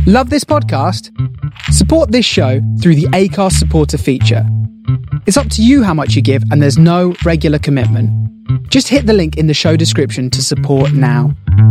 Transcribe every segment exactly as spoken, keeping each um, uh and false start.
Love this podcast? Support this show through the Acast supporter feature. It's up to you how much you give, and there's no regular commitment. Just hit the link in the show description to support now.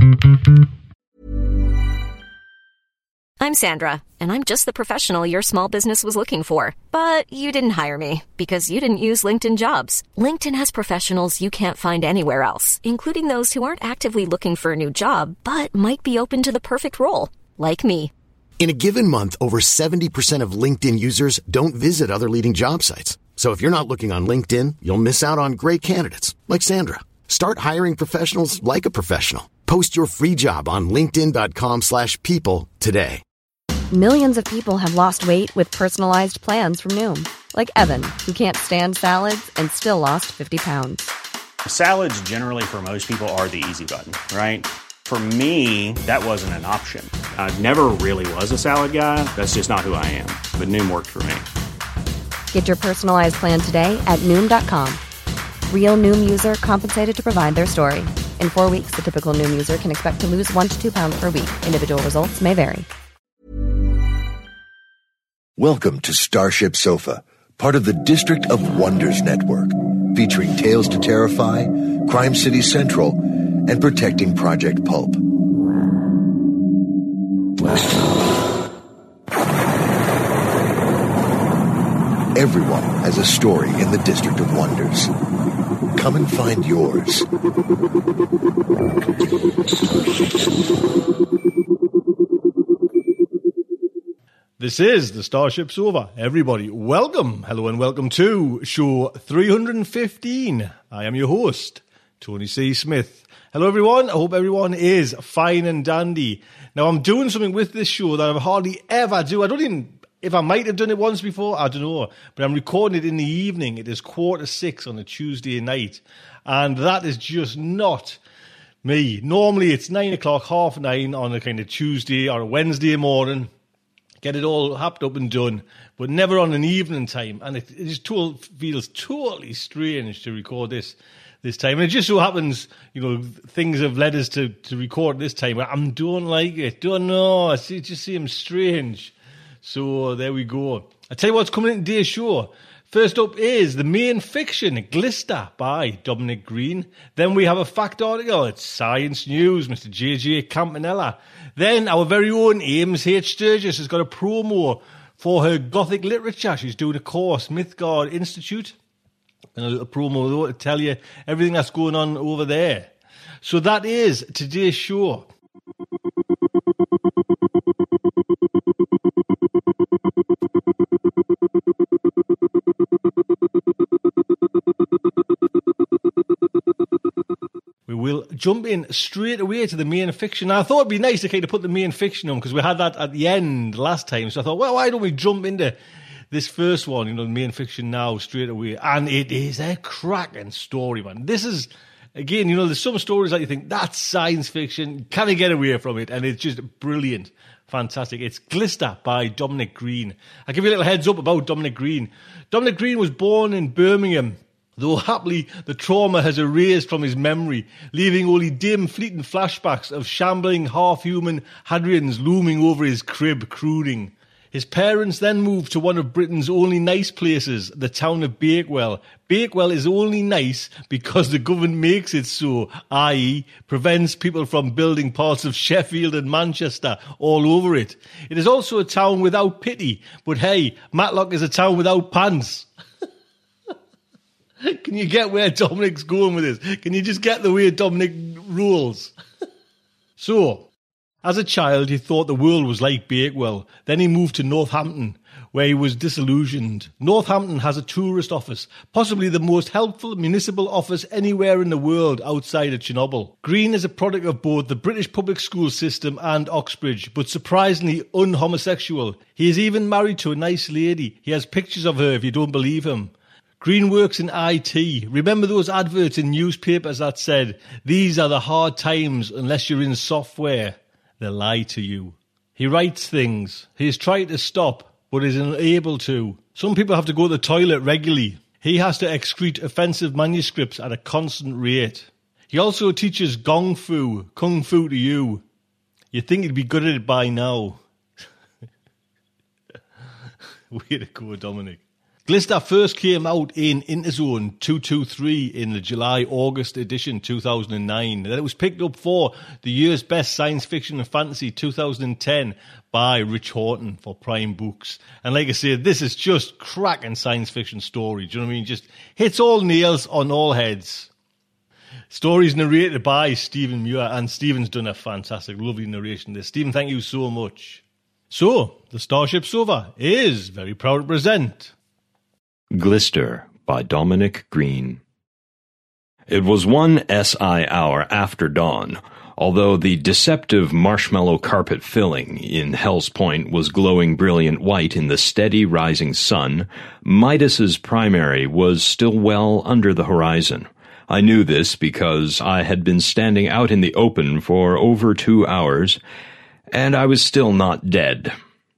I'm Sandra, and I'm just the professional your small business was looking for. But you didn't hire me because you didn't use LinkedIn Jobs. LinkedIn has professionals you can't find anywhere else, including those who aren't actively looking for a new job, but might be open to the perfect role, like me. In a given month, over seventy percent of LinkedIn users don't visit other leading job sites. So if you're not looking on LinkedIn, you'll miss out on great candidates like Sandra. Start hiring professionals like a professional. Post your free job on linkedin.com slash people today. Millions of people have lost weight with personalized plans from Noom. Like Evan, who can't stand salads and still lost fifty pounds. Salads generally for most people are the easy button, right? For me, that wasn't an option. I never really was a salad guy. That's just not who I am. But Noom worked for me. Get your personalized plan today at Noom dot com. Real Noom user compensated to provide their story. In four weeks, the typical Noom user can expect to lose one to two pounds per week. Individual results may vary. Welcome to Starship Sofa, part of the District of Wonders network, featuring Tales to Terrify, Crime City Central, and Protecting Project Pulp. Everyone has a story in the District of Wonders. Come and find yours. This is the Starship Sofa. Everybody, welcome, hello and welcome to show three hundred fifteen. I am your host, Tony C. Smith. Hello everyone, I hope everyone is fine and dandy. Now I'm doing something with this show that I hardly ever do. I don't even, if I might have done it once before, I don't know. But I'm recording it in the evening. It is quarter six on a Tuesday night. And that is just not me. Normally it's nine o'clock, half nine on a kind of Tuesday or a Wednesday morning. Get it all happed up and done, but never on an evening time. And it, it just to- feels totally strange to record this this time. And it just so happens, you know, things have led us to, to record this time. I don't like it. Don't know. It just seems strange. So there we go. I'll tell you what's coming in today's show. First up is the main fiction, Glister by Dominic Green. Then we have a fact article. It's Science News, Mister J J Campanella. Then our very own Ames H. Sturgis has got a promo for her Gothic literature. She's doing a course, Mythgard Institute. And a little promo though to tell you everything that's going on over there. So that is today's show. We'll jump in straight away to the main fiction. Now, I thought it'd be nice to kind of put the main fiction on because we had that at the end last time. So I thought, well, why don't we jump into this first one, you know, the main fiction now straight away. And it is a cracking story, man. This is, again, you know, there's some stories that you think, that's science fiction. Can I get away from it? And it's just brilliant. Fantastic. It's Glister by Dominic Green. I'll give you a little heads up about Dominic Green. Dominic Green was born in Birmingham, though happily the trauma has erased from his memory, leaving only dim, fleeting flashbacks of shambling, half-human Hadrians looming over his crib, crooning. His parents then moved to one of Britain's only nice places, the town of Bakewell. Bakewell is only nice because the government makes it so, that is prevents people from building parts of Sheffield and Manchester all over it. It is also a town without pity, but hey, Matlock is a town without pants. Can you get where Dominic's going with this? Can you just get the way Dominic rules? So, as a child, he thought the world was like Bakewell. Then he moved to Northampton, where he was disillusioned. Northampton has a tourist office, possibly the most helpful municipal office anywhere in the world outside of Chernobyl. Green is a product of both the British public school system and Oxbridge, but surprisingly unhomosexual. He is even married to a nice lady. He has pictures of her if you don't believe him. Green works in I T. Remember those adverts in newspapers that said, "These are the hard times unless you're in software"? They lie to you. He writes things. He has tried to stop, but is unable to. Some people have to go to the toilet regularly. He has to excrete offensive manuscripts at a constant rate. He also teaches gong fu, kung fu to you. You'd think he'd be good at it by now. Way to go, Dominic. Glister first came out in Interzone two two three in the July-August edition two thousand nine. Then it was picked up for the year's best science fiction and fantasy two thousand ten by Rich Horton for Prime Books. And like I said, this is just cracking science fiction story. Do you know what I mean? Just hits all nails on all heads. Stories narrated by Stephen Muir, and Stephen's done a fantastic, lovely narration there. Stephen, thank you so much. So, the Starship Sofa is very proud to present Glister by Dominic Green. It was one S I hour after dawn. Although the deceptive marshmallow carpet filling in Hell's Point was glowing brilliant white in the steady rising sun, Midas's primary was still well under the horizon. I knew this because I had been standing out in the open for over two hours, and I was still not dead.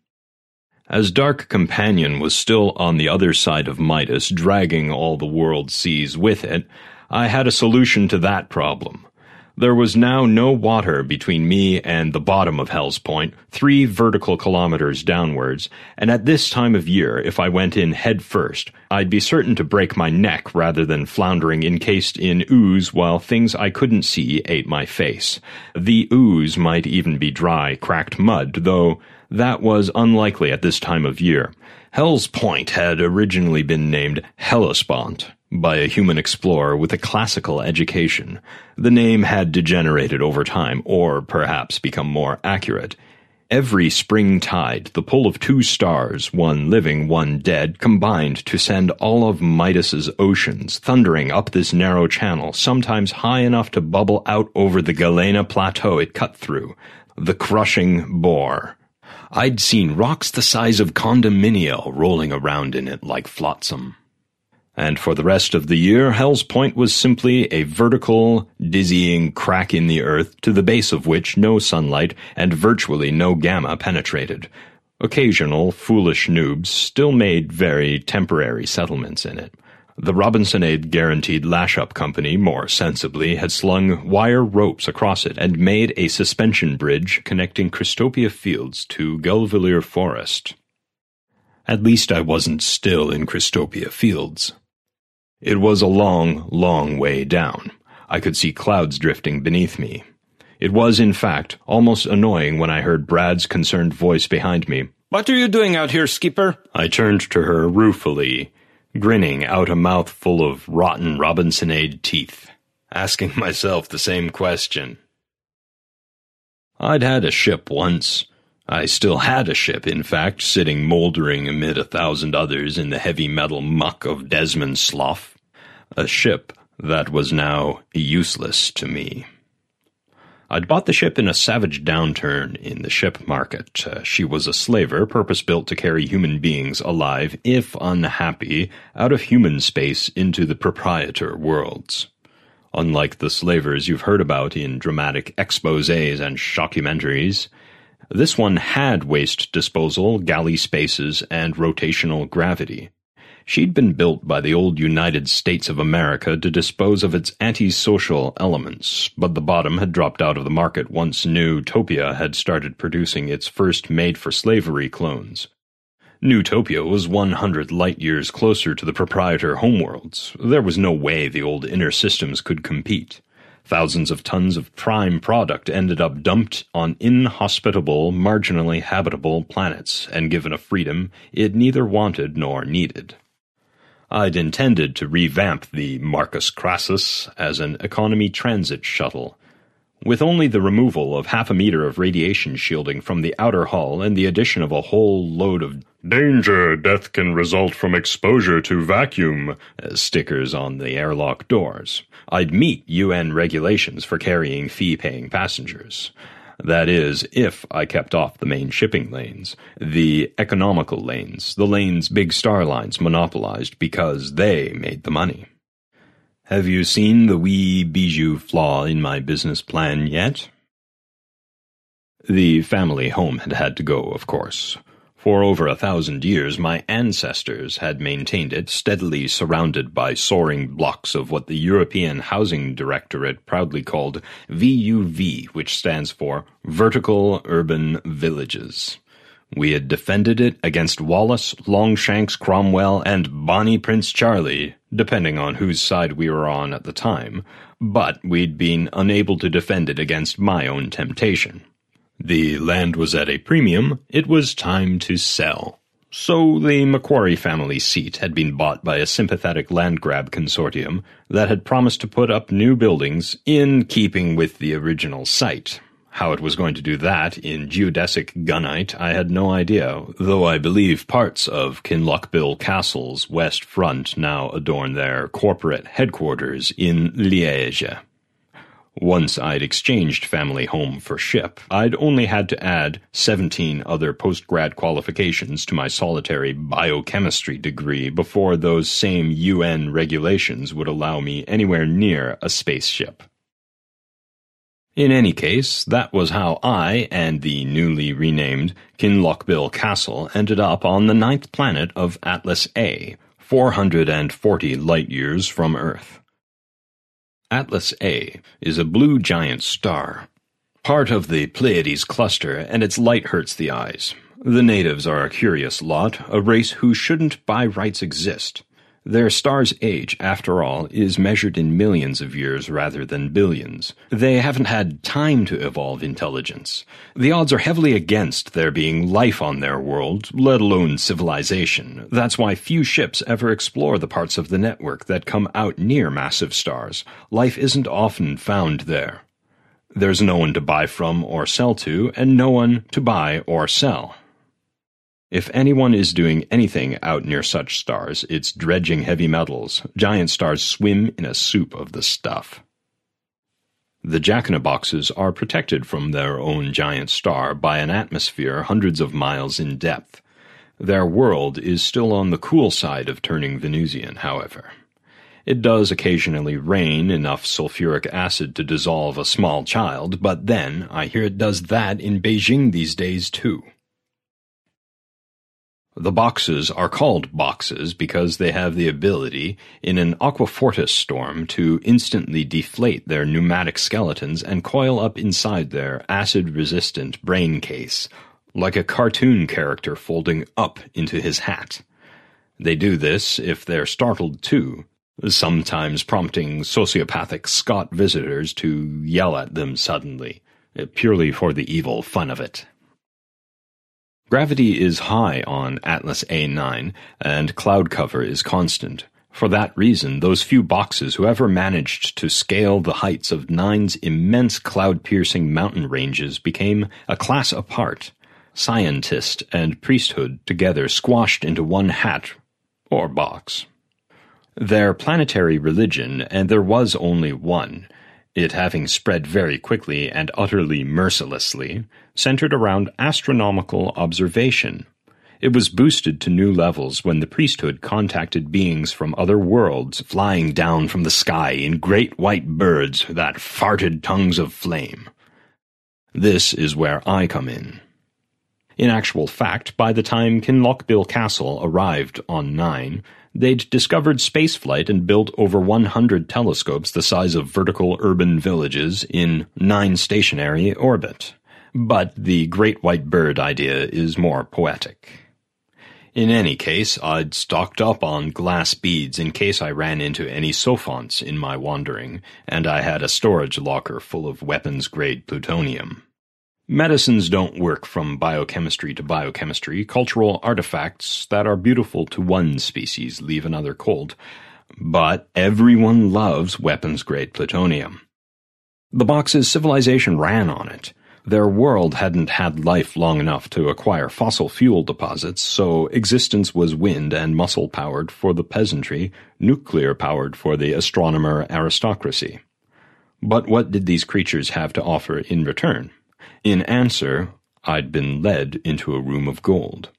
As Dark Companion was still on the other side of Midas, dragging all the world seas with it, I had a solution to that problem. There was now no water between me and the bottom of Hell's Point, three vertical kilometers downwards, and at this time of year, if I went in head first, I'd be certain to break my neck rather than floundering encased in ooze while things I couldn't see ate my face. The ooze might even be dry, cracked mud, though that was unlikely at this time of year. Hell's Point had originally been named Hellespont by a human explorer with a classical education. The name had degenerated over time, or perhaps become more accurate. Every spring tide, the pull of two stars, one living, one dead, combined to send all of Midas's oceans thundering up this narrow channel, sometimes high enough to bubble out over the Galena plateau it cut through. The crushing bore. I'd seen rocks the size of condominio rolling around in it like flotsam. And for the rest of the year, Hell's Point was simply a vertical, dizzying crack in the earth to the base of which no sunlight and virtually no gamma penetrated. Occasional, foolish noobs still made very temporary settlements in it. The Robinsonade Guaranteed Lash-Up Company, more sensibly, had slung wire ropes across it and made a suspension bridge connecting Christopia Fields to Gullviller Forest. At least I wasn't still in Christopia Fields. It was a long, long way down. I could see clouds drifting beneath me. It was, in fact, almost annoying when I heard Brad's concerned voice behind me. "What are you doing out here, skipper?" I turned to her ruefully, grinning out a mouth full of rotten Robinsonade teeth, asking myself the same question. I'd had a ship once. I still had a ship, in fact, sitting mouldering amid a thousand others in the heavy metal muck of Desmond Slough. A ship that was now useless to me. I'd bought the ship in a savage downturn in the ship market. Uh, she was a slaver, purpose-built to carry human beings alive, if unhappy, out of human space into the proprietor worlds. Unlike the slavers you've heard about in dramatic exposés and shockumentaries, this one had waste disposal, galley spaces, and rotational gravity. She'd been built by the old United States of America to dispose of its antisocial elements, but the bottom had dropped out of the market once Newtopia had started producing its first made-for-slavery clones. Newtopia was one hundred light-years closer to the proprietor homeworlds. There was no way the old inner systems could compete. Thousands of tons of prime product ended up dumped on inhospitable, marginally habitable planets, and given a freedom it neither wanted nor needed. I'd intended to revamp the Marcus Crassus as an economy transit shuttle, with only the removal of half a meter of radiation shielding from the outer hull and the addition of a whole load of "Danger, death can result from exposure to vacuum" stickers on the airlock doors. I'd meet U N regulations for carrying fee-paying passengers. That is, if I kept off the main shipping lanes, the economical lanes, the lanes big star lines monopolized because they made the money. Have you seen the wee bijou flaw in my business plan yet? The family home had had to go, of course. For over a thousand years, my ancestors had maintained it, steadily surrounded by soaring blocks of what the European Housing Directorate proudly called V U V, which stands for Vertical Urban Villages. We had defended it against Wallace, Longshanks, Cromwell, and Bonnie Prince Charlie, depending on whose side we were on at the time, but we'd been unable to defend it against my own temptation. The land was at a premium. It was time to sell. So the Macquarie family seat had been bought by a sympathetic land grab consortium that had promised to put up new buildings in keeping with the original site. How it was going to do that in geodesic gunite, I had no idea, though I believe parts of Kinlochbill Castle's west front now adorn their corporate headquarters in Liège. Once I'd exchanged family home for ship, I'd only had to add seventeen other post-grad qualifications to my solitary biochemistry degree before those same U N regulations would allow me anywhere near a spaceship. In any case, that was how I and the newly renamed Kinlochbill Castle ended up on the ninth planet of Atlas A, four hundred forty light-years from Earth. Atlas A is a blue giant star, part of the Pleiades cluster, and its light hurts the eyes. The natives are a curious lot, a race who shouldn't by rights exist. Their star's age, after all, is measured in millions of years rather than billions. They haven't had time to evolve intelligence. The odds are heavily against there being life on their world, let alone civilization. That's why few ships ever explore the parts of the network that come out near massive stars. Life isn't often found there. There's no one to buy from or sell to, and no one to buy or sell. If anyone is doing anything out near such stars, it's dredging heavy metals. Giant stars swim in a soup of the stuff. The Jacana-boxes are protected from their own giant star by an atmosphere hundreds of miles in depth. Their world is still on the cool side of turning Venusian, however. It does occasionally rain enough sulfuric acid to dissolve a small child, but then I hear it does that in Beijing these days too. The boxes are called boxes because they have the ability, in an aquafortis storm, to instantly deflate their pneumatic skeletons and coil up inside their acid-resistant brain case, like a cartoon character folding up into his hat. They do this if they're startled too, sometimes prompting sociopathic Scott visitors to yell at them suddenly, purely for the evil fun of it. Gravity is high on Atlas A nine, and cloud cover is constant. For that reason, those few boxes who ever managed to scale the heights of Nine's immense cloud-piercing mountain ranges became a class apart, scientist and priesthood together squashed into one hat or box. Their planetary religion, and there was only one, it having spread very quickly and utterly mercilessly, centered around astronomical observation. It was boosted to new levels when the priesthood contacted beings from other worlds flying down from the sky in great white birds that farted tongues of flame. This is where I come in. In actual fact, by the time Kinlochbill Castle arrived on Nine, they'd discovered spaceflight and built over one hundred telescopes the size of vertical urban villages in Nine stationary orbit. But the great white bird idea is more poetic. In any case, I'd stocked up on glass beads in case I ran into any sophonts in my wandering, and I had a storage locker full of weapons-grade plutonium. Medicines don't work from biochemistry to biochemistry. Cultural artifacts that are beautiful to one species leave another cold. But everyone loves weapons-grade plutonium. The box's civilization ran on it. Their world hadn't had life long enough to acquire fossil fuel deposits, so existence was wind and muscle-powered for the peasantry, nuclear-powered for the astronomer aristocracy. But what did these creatures have to offer in return? In answer, I'd been led into a room of gold.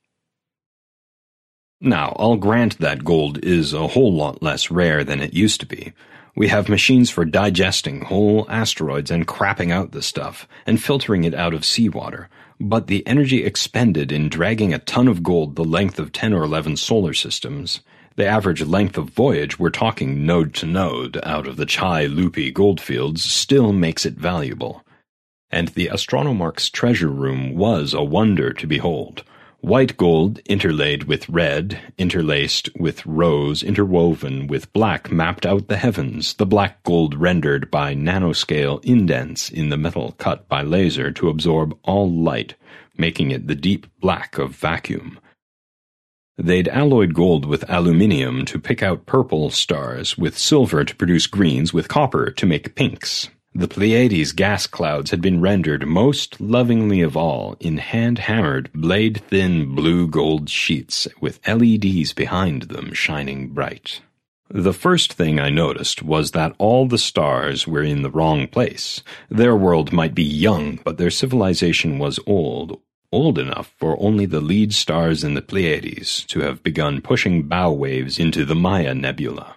Now, I'll grant that gold is a whole lot less rare than it used to be. We have machines for digesting whole asteroids and crapping out the stuff, and filtering it out of seawater, but the energy expended in dragging a ton of gold the length of ten or eleven solar systems, the average length of voyage we're talking node to node out of the Chai Lupi goldfields, still makes it valuable. And the Astronomark's treasure room was a wonder to behold. White gold interlaid with red, interlaced with rose, interwoven with black mapped out the heavens, the black gold rendered by nanoscale indents in the metal cut by laser to absorb all light, making it the deep black of vacuum. They'd alloyed gold with aluminium to pick out purple stars, with silver to produce greens, with copper to make pinks. The Pleiades gas clouds had been rendered most lovingly of all in hand-hammered, blade-thin blue-gold sheets with L E Ds behind them shining bright. The first thing I noticed was that all the stars were in the wrong place. Their world might be young, but their civilization was old, old enough for only the lead stars in the Pleiades to have begun pushing bow waves into the Maya Nebula.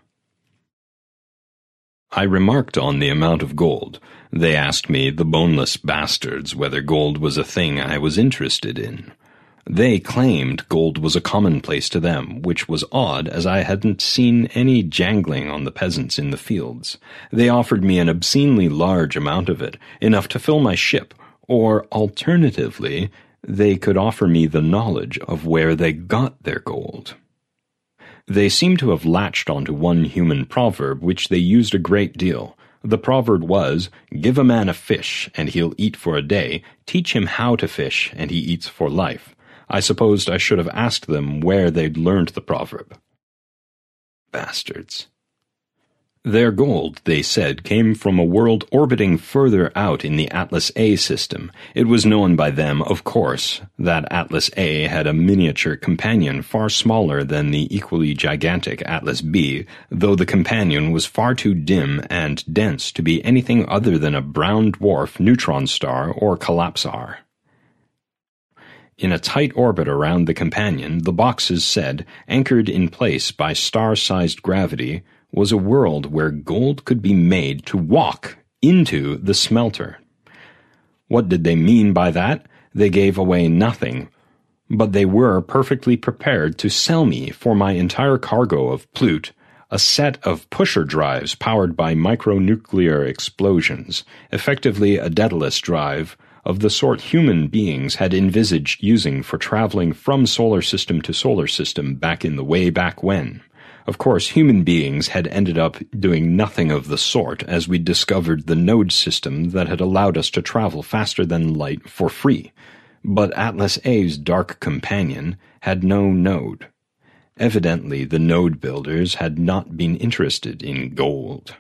I remarked on the amount of gold. They asked me, the boneless bastards, whether gold was a thing I was interested in. They claimed gold was a commonplace to them, which was odd, as I hadn't seen any jangling on the peasants in the fields. They offered me an obscenely large amount of it, enough to fill my ship, or, alternatively, they could offer me the knowledge of where they got their gold. They seem to have latched onto one human proverb which they used a great deal. The proverb was, give a man a fish, and he'll eat for a day, teach him how to fish, and he eats for life. I supposed I should have asked them where they'd learned the proverb. Bastards. Their gold, they said, came from a world orbiting further out in the Atlas A system. It was known by them, of course, that Atlas A had a miniature companion far smaller than the equally gigantic Atlas B, though the companion was far too dim and dense to be anything other than a brown dwarf neutron star or collapsar. In a tight orbit around the companion, the boxes said, anchored in place by star-sized gravity, was a world where gold could be made to walk into the smelter. What did they mean by that? They gave away nothing, but they were perfectly prepared to sell me for my entire cargo of plute a set of pusher drives powered by micronuclear explosions, effectively a Daedalus drive of the sort human beings had envisaged using for traveling from solar system to solar system back in the way back when. Of course, human beings had ended up doing nothing of the sort as we discovered the node system that had allowed us to travel faster than light for free. But Atlas A's dark companion had no node. Evidently, the node builders had not been interested in gold.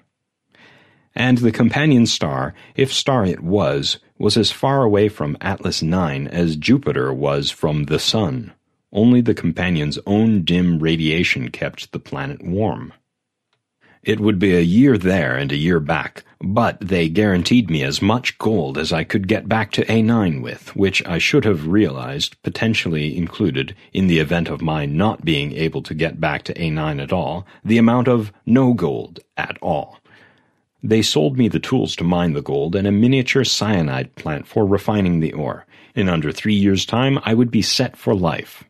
And the companion star, if star it was, was as far away from Atlas nine as Jupiter was from the Sun. Only the companion's own dim radiation kept the planet warm. It would be a year there and a year back, but they guaranteed me as much gold as I could get back to A nine with, which I should have realized potentially included, in the event of my not being able to get back to A nine at all, the amount of no gold at all. They sold me the tools to mine the gold and a miniature cyanide plant for refining the ore. In under three years' time, I would be set for life.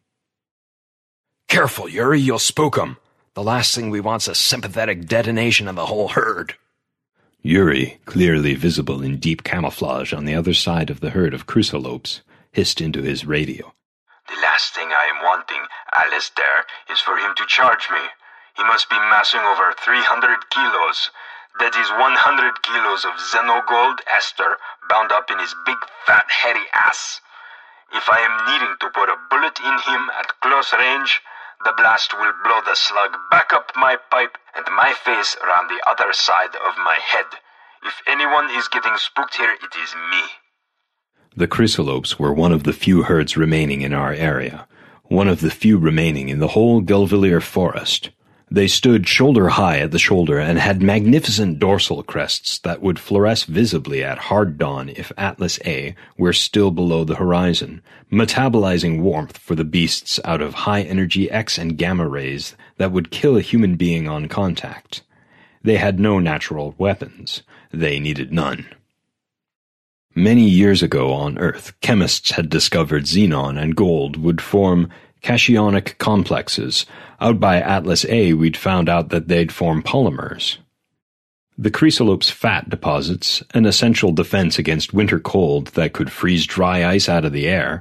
Careful, Yuri, you'll spook 'em. The last thing we want's a sympathetic detonation of the whole herd. Yuri, clearly visible in deep camouflage on the other side of the herd of chrysalopes, hissed into his radio. The last thing I am wanting, Alistair, is for him to charge me. He must be massing over three hundred kilos. That is one hundred kilos of xenogold ester bound up in his big, fat, hairy ass. If I am needing to put a bullet in him at close range, the blast will blow the slug back up my pipe and my face around the other side of my head. If anyone is getting spooked here, it is me. The chrysalopes were one of the few herds remaining in our area, one of the few remaining in the whole Gulvilier forest. They stood shoulder-high at the shoulder and had magnificent dorsal crests that would fluoresce visibly at hard dawn if Atlas A were still below the horizon, metabolizing warmth for the beasts out of high-energy X and gamma rays that would kill a human being on contact. They had no natural weapons. They needed none. Many years ago on Earth, chemists had discovered xenon and gold would form cationic complexes. Out by Atlas A, we'd found out that they'd form polymers. The chrysalope's fat deposits, an essential defense against winter cold that could freeze dry ice out of the air,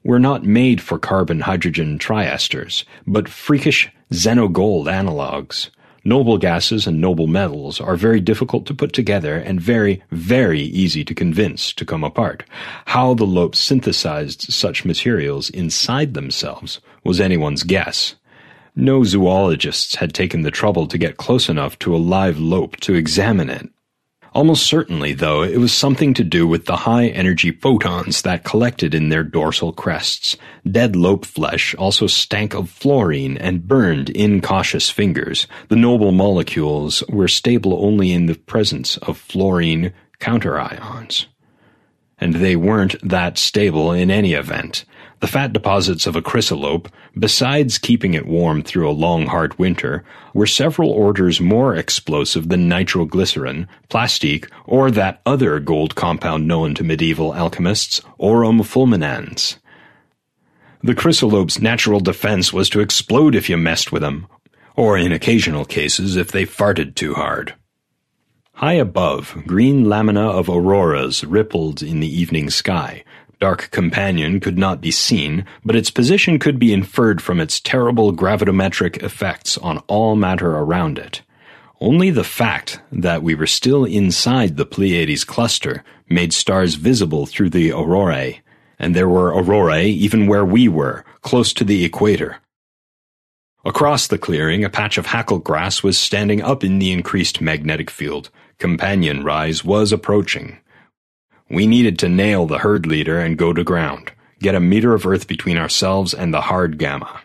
were not made for carbon-hydrogen triesters, but freakish xenogold analogues. Noble gases and noble metals are very difficult to put together and very, very easy to convince to come apart. How the Lopes synthesized such materials inside themselves was anyone's guess. No zoologists had taken the trouble to get close enough to a live Lope to examine it. Almost certainly, though, it was something to do with the high-energy photons that collected in their dorsal crests. Dead Lope flesh also stank of fluorine and burned incautious fingers. The noble molecules were stable only in the presence of fluorine counterions. And they weren't that stable in any event. The fat deposits of a chrysalope, besides keeping it warm through a long hard winter, were several orders more explosive than nitroglycerin, plastique, or that other gold compound known to medieval alchemists, aurum fulminans. The chrysalope's natural defense was to explode if you messed with them, or in occasional cases if they farted too hard. High above, green lamina of auroras rippled in the evening sky. Dark Companion could not be seen, but its position could be inferred from its terrible gravimetric effects on all matter around it. Only the fact that we were still inside the Pleiades cluster made stars visible through the aurorae, and there were aurorae even where we were, close to the equator. Across the clearing, a patch of hackle grass was standing up in the increased magnetic field. Companion rise was approaching. We needed to nail the herd leader and go to ground, get a meter of Earth between ourselves and the hard gamma.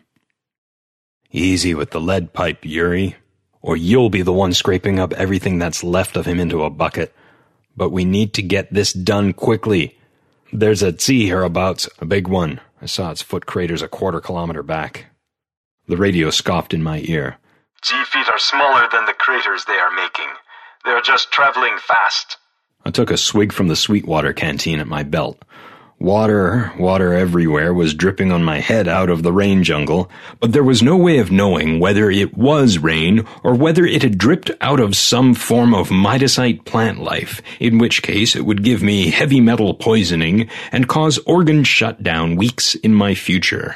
Easy with the lead pipe, Yuri, or you'll be the one scraping up everything that's left of him into a bucket. But we need to get this done quickly. There's a Tsi hereabouts, a big one. I saw its foot craters a quarter kilometer back. The radio scoffed in my ear. Tsi feet are smaller than the craters they are making. They're just traveling fast. I took a swig from the Sweetwater canteen at my belt. Water, water everywhere was dripping on my head out of the rain jungle, but there was no way of knowing whether it was rain or whether it had dripped out of some form of Midasite plant life, in which case it would give me heavy metal poisoning and cause organ shutdown weeks in my future.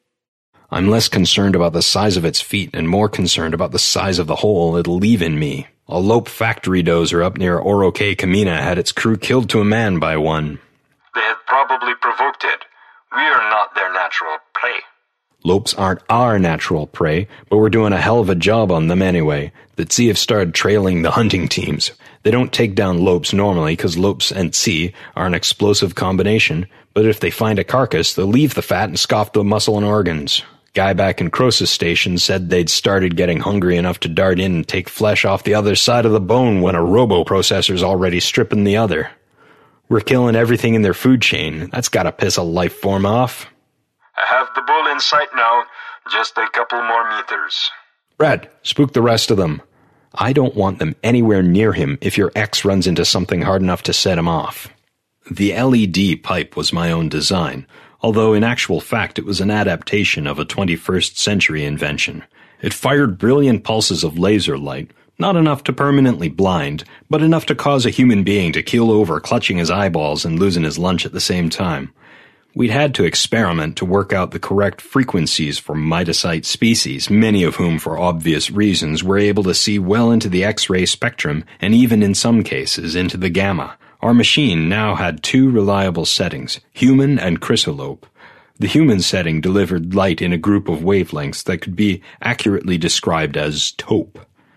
I'm less concerned about the size of its feet and more concerned about the size of the hole it'll leave in me. A Lope factory dozer up near Oroke Kamina had its crew killed to a man by one. They had probably provoked it. We are not their natural prey. Lopes aren't our natural prey, but we're doing a hell of a job on them anyway. The Tsi have started trailing the hunting teams. They don't take down Lopes normally because Lopes and Tsi are an explosive combination, but if they find a carcass, they'll leave the fat and scoff the muscle and organs. Guy back in Croesus Station said they'd started getting hungry enough to dart in and take flesh off the other side of the bone when a robo-processor's already stripping the other. We're killing everything in their food chain. That's gotta piss a life form off. I have the bull in sight now. Just a couple more meters. Brad, spook the rest of them. I don't want them anywhere near him if your ex runs into something hard enough to set him off. The L E D pipe was my own design, although in actual fact it was an adaptation of a twenty-first century invention. It fired brilliant pulses of laser light, not enough to permanently blind, but enough to cause a human being to keel over clutching his eyeballs and losing his lunch at the same time. We'd had to experiment to work out the correct frequencies for Midasite species, many of whom, for obvious reasons, were able to see well into the X-ray spectrum and even in some cases into the gamma. Our machine now had two reliable settings, human and chrysalope. The human setting delivered light in a group of wavelengths that could be accurately described as taupe,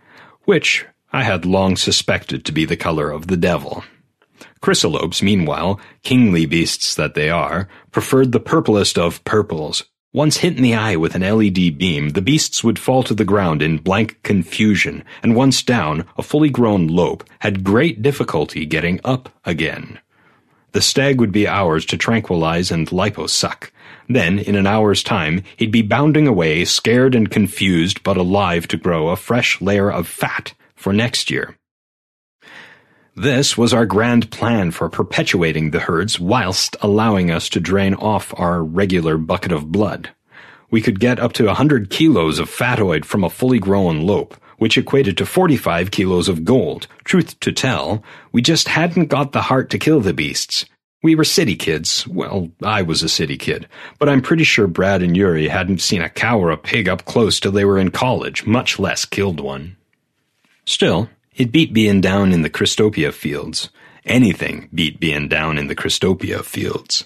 which I had long suspected to be the color of the devil. Chrysalopes, meanwhile, kingly beasts that they are, preferred the purplest of purples. Once hit in the eye with an L E D beam, the beasts would fall to the ground in blank confusion, and once down, a fully grown lope had great difficulty getting up again. The stag would be ours to tranquilize and liposuck. Then, in an hour's time, he'd be bounding away, scared and confused, but alive to grow a fresh layer of fat for next year. This was our grand plan for perpetuating the herds whilst allowing us to drain off our regular bucket of blood. We could get up to a hundred kilos of fatoid from a fully grown lope, which equated to forty-five kilos of gold. Truth to tell, we just hadn't got the heart to kill the beasts. We were city kids. Well, I was a city kid. But I'm pretty sure Brad and Yuri hadn't seen a cow or a pig up close till they were in college, much less killed one. Still, it beat being down in the Christopia fields. Anything beat being down in the Christopia fields.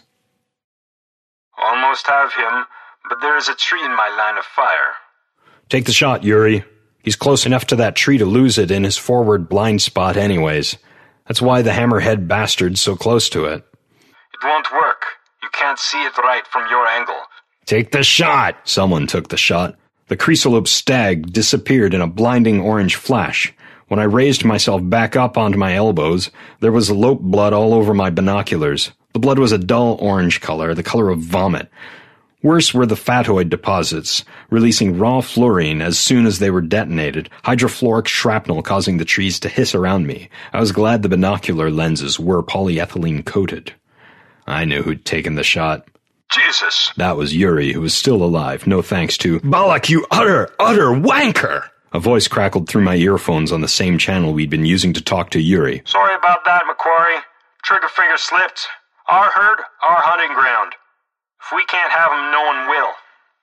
Almost have him, but there is a tree in my line of fire. Take the shot, Yuri. He's close enough to that tree to lose it in his forward blind spot anyways. That's why the hammerhead bastard's so close to it. It won't work. You can't see it right from your angle. Take the shot! Someone took the shot. The Creasalope stag disappeared in a blinding orange flash. When I raised myself back up onto my elbows, there was lope blood all over my binoculars. The blood was a dull orange color, the color of vomit. Worse were the fatoid deposits, releasing raw fluorine as soon as they were detonated, hydrofluoric shrapnel causing the trees to hiss around me. I was glad the binocular lenses were polyethylene-coated. I knew who'd taken the shot. Jesus! That was Yuri, who was still alive, no thanks to Balak, you utter, utter wanker! A voice crackled through my earphones on the same channel we'd been using to talk to Yuri. Sorry about that, Macquarie. Trigger finger slipped. Our herd, our hunting ground. If we can't have him, no one will.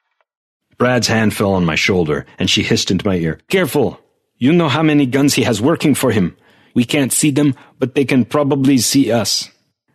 Brad's hand fell on my shoulder, and she hissed into my ear. Careful! You know how many guns he has working for him. We can't see them, but they can probably see us.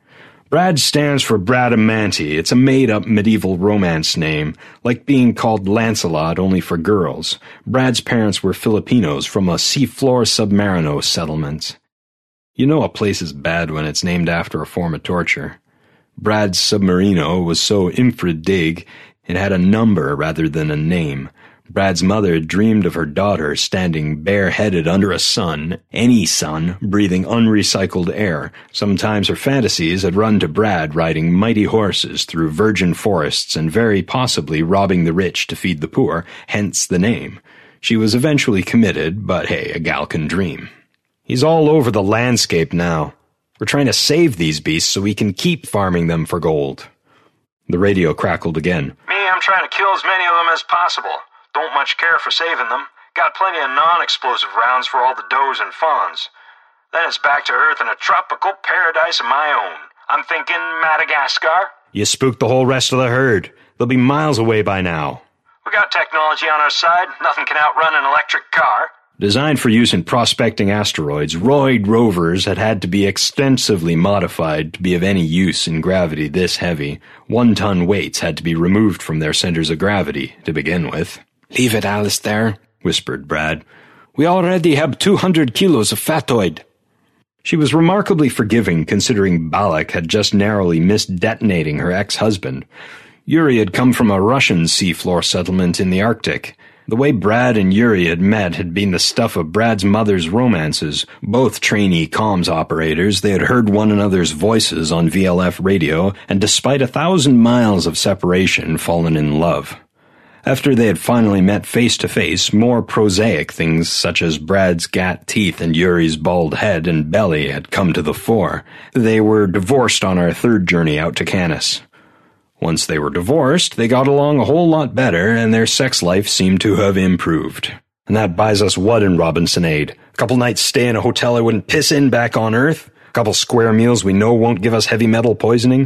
Brad stands for Bradamanti. It's a made-up medieval romance name, like being called Lancelot only for girls. Brad's parents were Filipinos from a seafloor submarino settlement. You know a place is bad when it's named after a form of torture. Brad's submarino was so infra-dig, it had a number rather than a name. Brad's mother dreamed of her daughter standing bareheaded under a sun, any sun, breathing unrecycled air. Sometimes her fantasies had run to Brad riding mighty horses through virgin forests and very possibly robbing the rich to feed the poor, hence the name. She was eventually committed, but hey, a gal can dream. He's all over the landscape now. We're trying to save these beasts so we can keep farming them for gold. The radio crackled again. Me, I'm trying to kill as many of them as possible. Don't much care for saving them. Got plenty of non-explosive rounds for all the does and fawns. Then it's back to Earth in a tropical paradise of my own. I'm thinking Madagascar. You spooked the whole rest of the herd. They'll be miles away by now. We got technology on our side. Nothing can outrun an electric car. Designed for use in prospecting asteroids, Roid rovers had had to be extensively modified to be of any use in gravity this heavy. One-ton weights had to be removed from their centers of gravity to begin with. Leave it, Alistair, whispered Brad. We already have two hundred kilos of fatoid. She was remarkably forgiving considering Balak had just narrowly missed detonating her ex-husband. Yuri had come from a Russian seafloor settlement in the Arctic. The way Brad and Yuri had met had been the stuff of Brad's mother's romances. Both trainee comms operators, they had heard one another's voices on V L F radio, and despite a thousand miles of separation, fallen in love. After they had finally met face-to-face, more prosaic things such as Brad's gat teeth and Yuri's bald head and belly had come to the fore. They were divorced on our third journey out to Canis. Once they were divorced, they got along a whole lot better, and their sex life seemed to have improved. And that buys us what in Robinsonade? A couple nights stay in a hotel I wouldn't piss in back on Earth? A couple square meals we know won't give us heavy metal poisoning?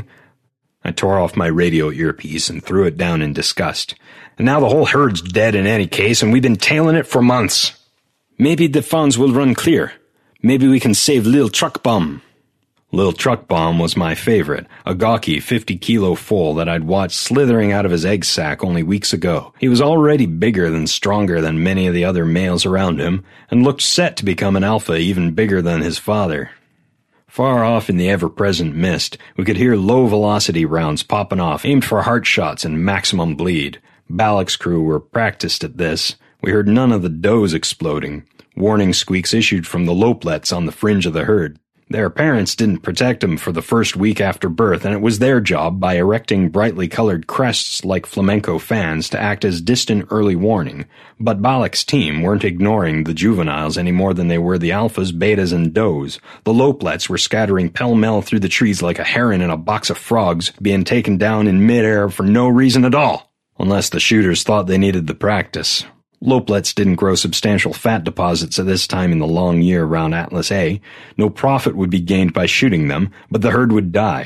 I tore off my radio earpiece and threw it down in disgust. And now the whole herd's dead in any case, and we've been tailing it for months. Maybe the funds will run clear. Maybe we can save Lil Truck Bomb. Lil Truck Bomb was my favorite, a gawky fifty-kilo foal that I'd watched slithering out of his egg sac only weeks ago. He was already bigger than stronger than many of the other males around him, and looked set to become an alpha even bigger than his father. Far off in the ever-present mist, we could hear low-velocity rounds popping off, aimed for heart shots and maximum bleed. Balak's crew were practiced at this. We heard none of the does exploding. Warning squeaks issued from the lopelets on the fringe of the herd. Their parents didn't protect them for the first week after birth, and it was their job, by erecting brightly colored crests like flamenco fans, to act as distant early warning. But Balak's team weren't ignoring the juveniles any more than they were the alphas, betas, and does. The lopelets were scattering pell-mell through the trees like a heron in a box of frogs, being taken down in midair for no reason at all, unless the shooters thought they needed the practice. Lopelets didn't grow substantial fat deposits at this time in the long year around Atlas A. No profit would be gained by shooting them, but the herd would die.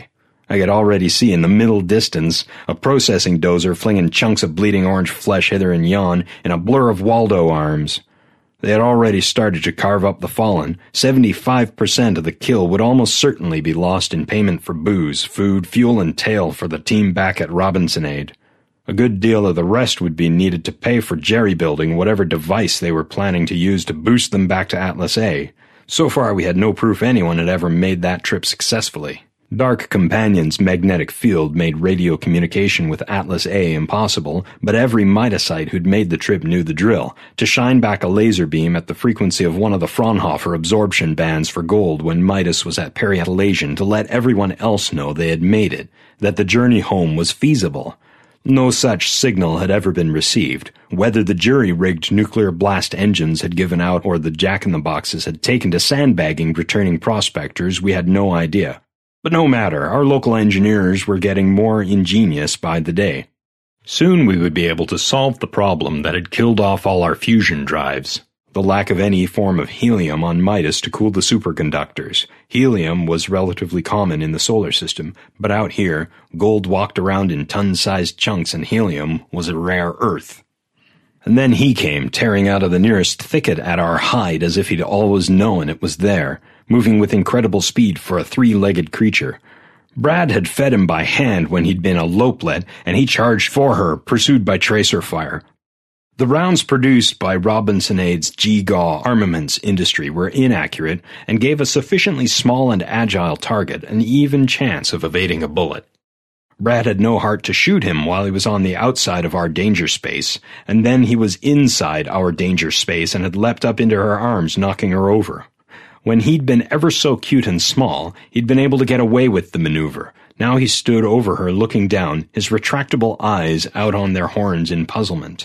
I could already see in the middle distance a processing dozer flinging chunks of bleeding orange flesh hither and yon in a blur of Waldo arms. They had already started to carve up the fallen. Seventy-five percent of the kill would almost certainly be lost in payment for booze, food, fuel, and tail for the team back at Robinsonade. A good deal of the rest would be needed to pay for jerry-building whatever device they were planning to use to boost them back to Atlas A. So far, we had no proof anyone had ever made that trip successfully. Dark Companion's magnetic field made radio communication with Atlas A impossible, but every Midasite who'd made the trip knew the drill, to shine back a laser beam at the frequency of one of the Fraunhofer absorption bands for gold when Midas was at Periatalasian to let everyone else know they had made it, that the journey home was feasible. No such signal had ever been received. Whether the jury-rigged nuclear blast engines had given out or the jack-in-the-boxes had taken to sandbagging returning prospectors, we had no idea. But no matter, our local engineers were getting more ingenious by the day. Soon we would be able to solve the problem that had killed off all our fusion drives. The lack of any form of helium on Midas to cool the superconductors. Helium was relatively common in the solar system, but out here, gold walked around in ton-sized chunks and helium was a rare earth. And then he came, tearing out of the nearest thicket at our hide as if he'd always known it was there, moving with incredible speed for a three-legged creature. Brad had fed him by hand when he'd been a lopelet, and he charged for her, pursued by tracer fire. The rounds produced by Robinsonade's G G A W armaments industry were inaccurate and gave a sufficiently small and agile target an even chance of evading a bullet. Brad had no heart to shoot him while he was on the outside of our danger space, and then he was inside our danger space and had leapt up into her arms, knocking her over. When he'd been ever so cute and small, he'd been able to get away with the maneuver. Now he stood over her, looking down, his retractable eyes out on their horns in puzzlement.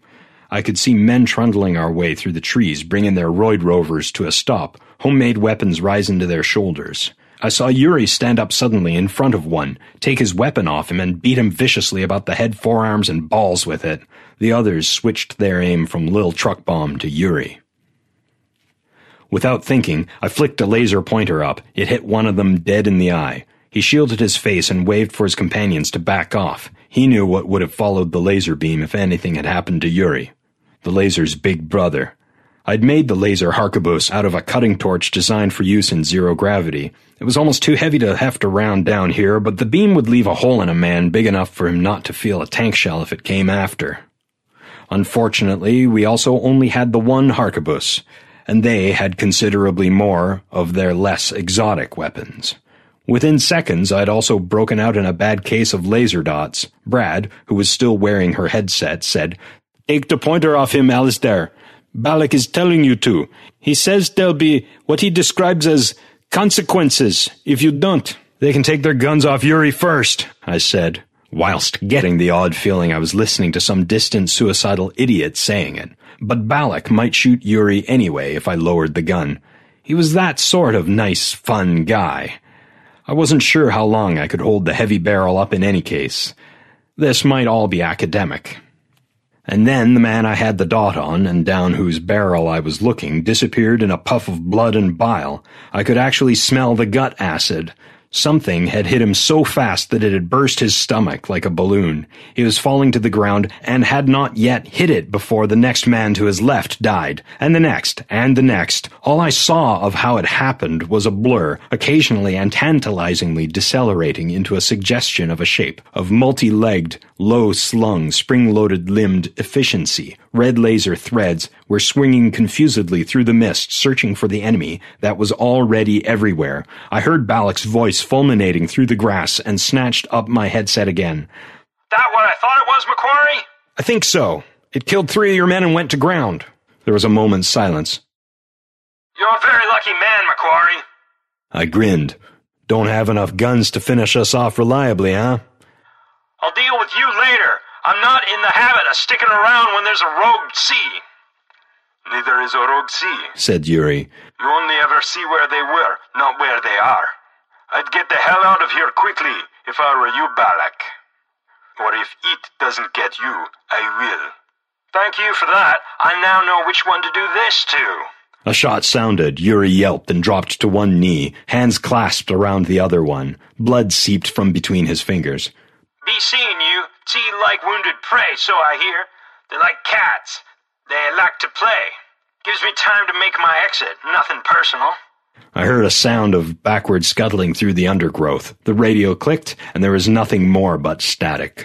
I could see men trundling our way through the trees, bringing their roid rovers to a stop, homemade weapons rising to their shoulders. I saw Yuri stand up suddenly in front of one, take his weapon off him and beat him viciously about the head, forearms, and balls with it. The others switched their aim from Lil Truck Bomb to Yuri. Without thinking, I flicked a laser pointer up. It hit one of them dead in the eye. He shielded his face and waved for his companions to back off. He knew what would have followed the laser beam if anything had happened to Yuri. The laser's big brother. I'd made the laser harquebus out of a cutting torch designed for use in zero gravity. It was almost too heavy to heft around down here, but the beam would leave a hole in a man big enough for him not to feel a tank shell if it came after. Unfortunately, we also only had the one harquebus, and they had considerably more of their less exotic weapons. Within seconds, I'd also broken out in a bad case of laser dots. Brad, who was still wearing her headset, said, "Take the pointer off him, Alistair. Balak is telling you to. He says there'll be what he describes as consequences if you don't." "They can take their guns off Yuri first," I said, whilst getting the odd feeling I was listening to some distant suicidal idiot saying it. But Balak might shoot Yuri anyway if I lowered the gun. He was that sort of nice, fun guy. I wasn't sure how long I could hold the heavy barrel up in any case. This might all be academic. And then the man I had the dot on, and down whose barrel I was looking, disappeared in a puff of blood and bile. I could actually smell the gut acid. Something had hit him so fast that it had burst his stomach like a balloon. He was falling to the ground and had not yet hit it before the next man to his left died, and the next, and the next. All I saw of how it happened was a blur, occasionally and tantalizingly decelerating into a suggestion of a shape, of multi-legged, low-slung, spring-loaded limbed efficiency. Red laser threads were swinging confusedly through the mist, searching for the enemy that was already everywhere. I heard Balak's voice fulminating through the grass and snatched up my headset again. "That what I thought it was, Macquarie?" "I think so. It killed three of your men and went to ground." There was a moment's silence. "You're a very lucky man, Macquarie." I grinned. "Don't have enough guns to finish us off reliably, huh?" "I'll deal with you later. I'm not in the habit of sticking around when there's a rogue sea." "Neither is a rogue sea," said Yuri. "You only ever see where they were, not where they are. I'd get the hell out of here quickly if I were you, Balak. Or if it doesn't get you, I will." "Thank you for that. I now know which one to do this to." A shot sounded. Yuri yelped and dropped to one knee, hands clasped around the other one. Blood seeped from between his fingers. Be seeing you. See, like wounded prey, so I hear. They're like cats. They like to play. Gives me time to make my exit. Nothing personal. I heard a sound of backward scuttling through the undergrowth. The radio clicked, and there was nothing more but static.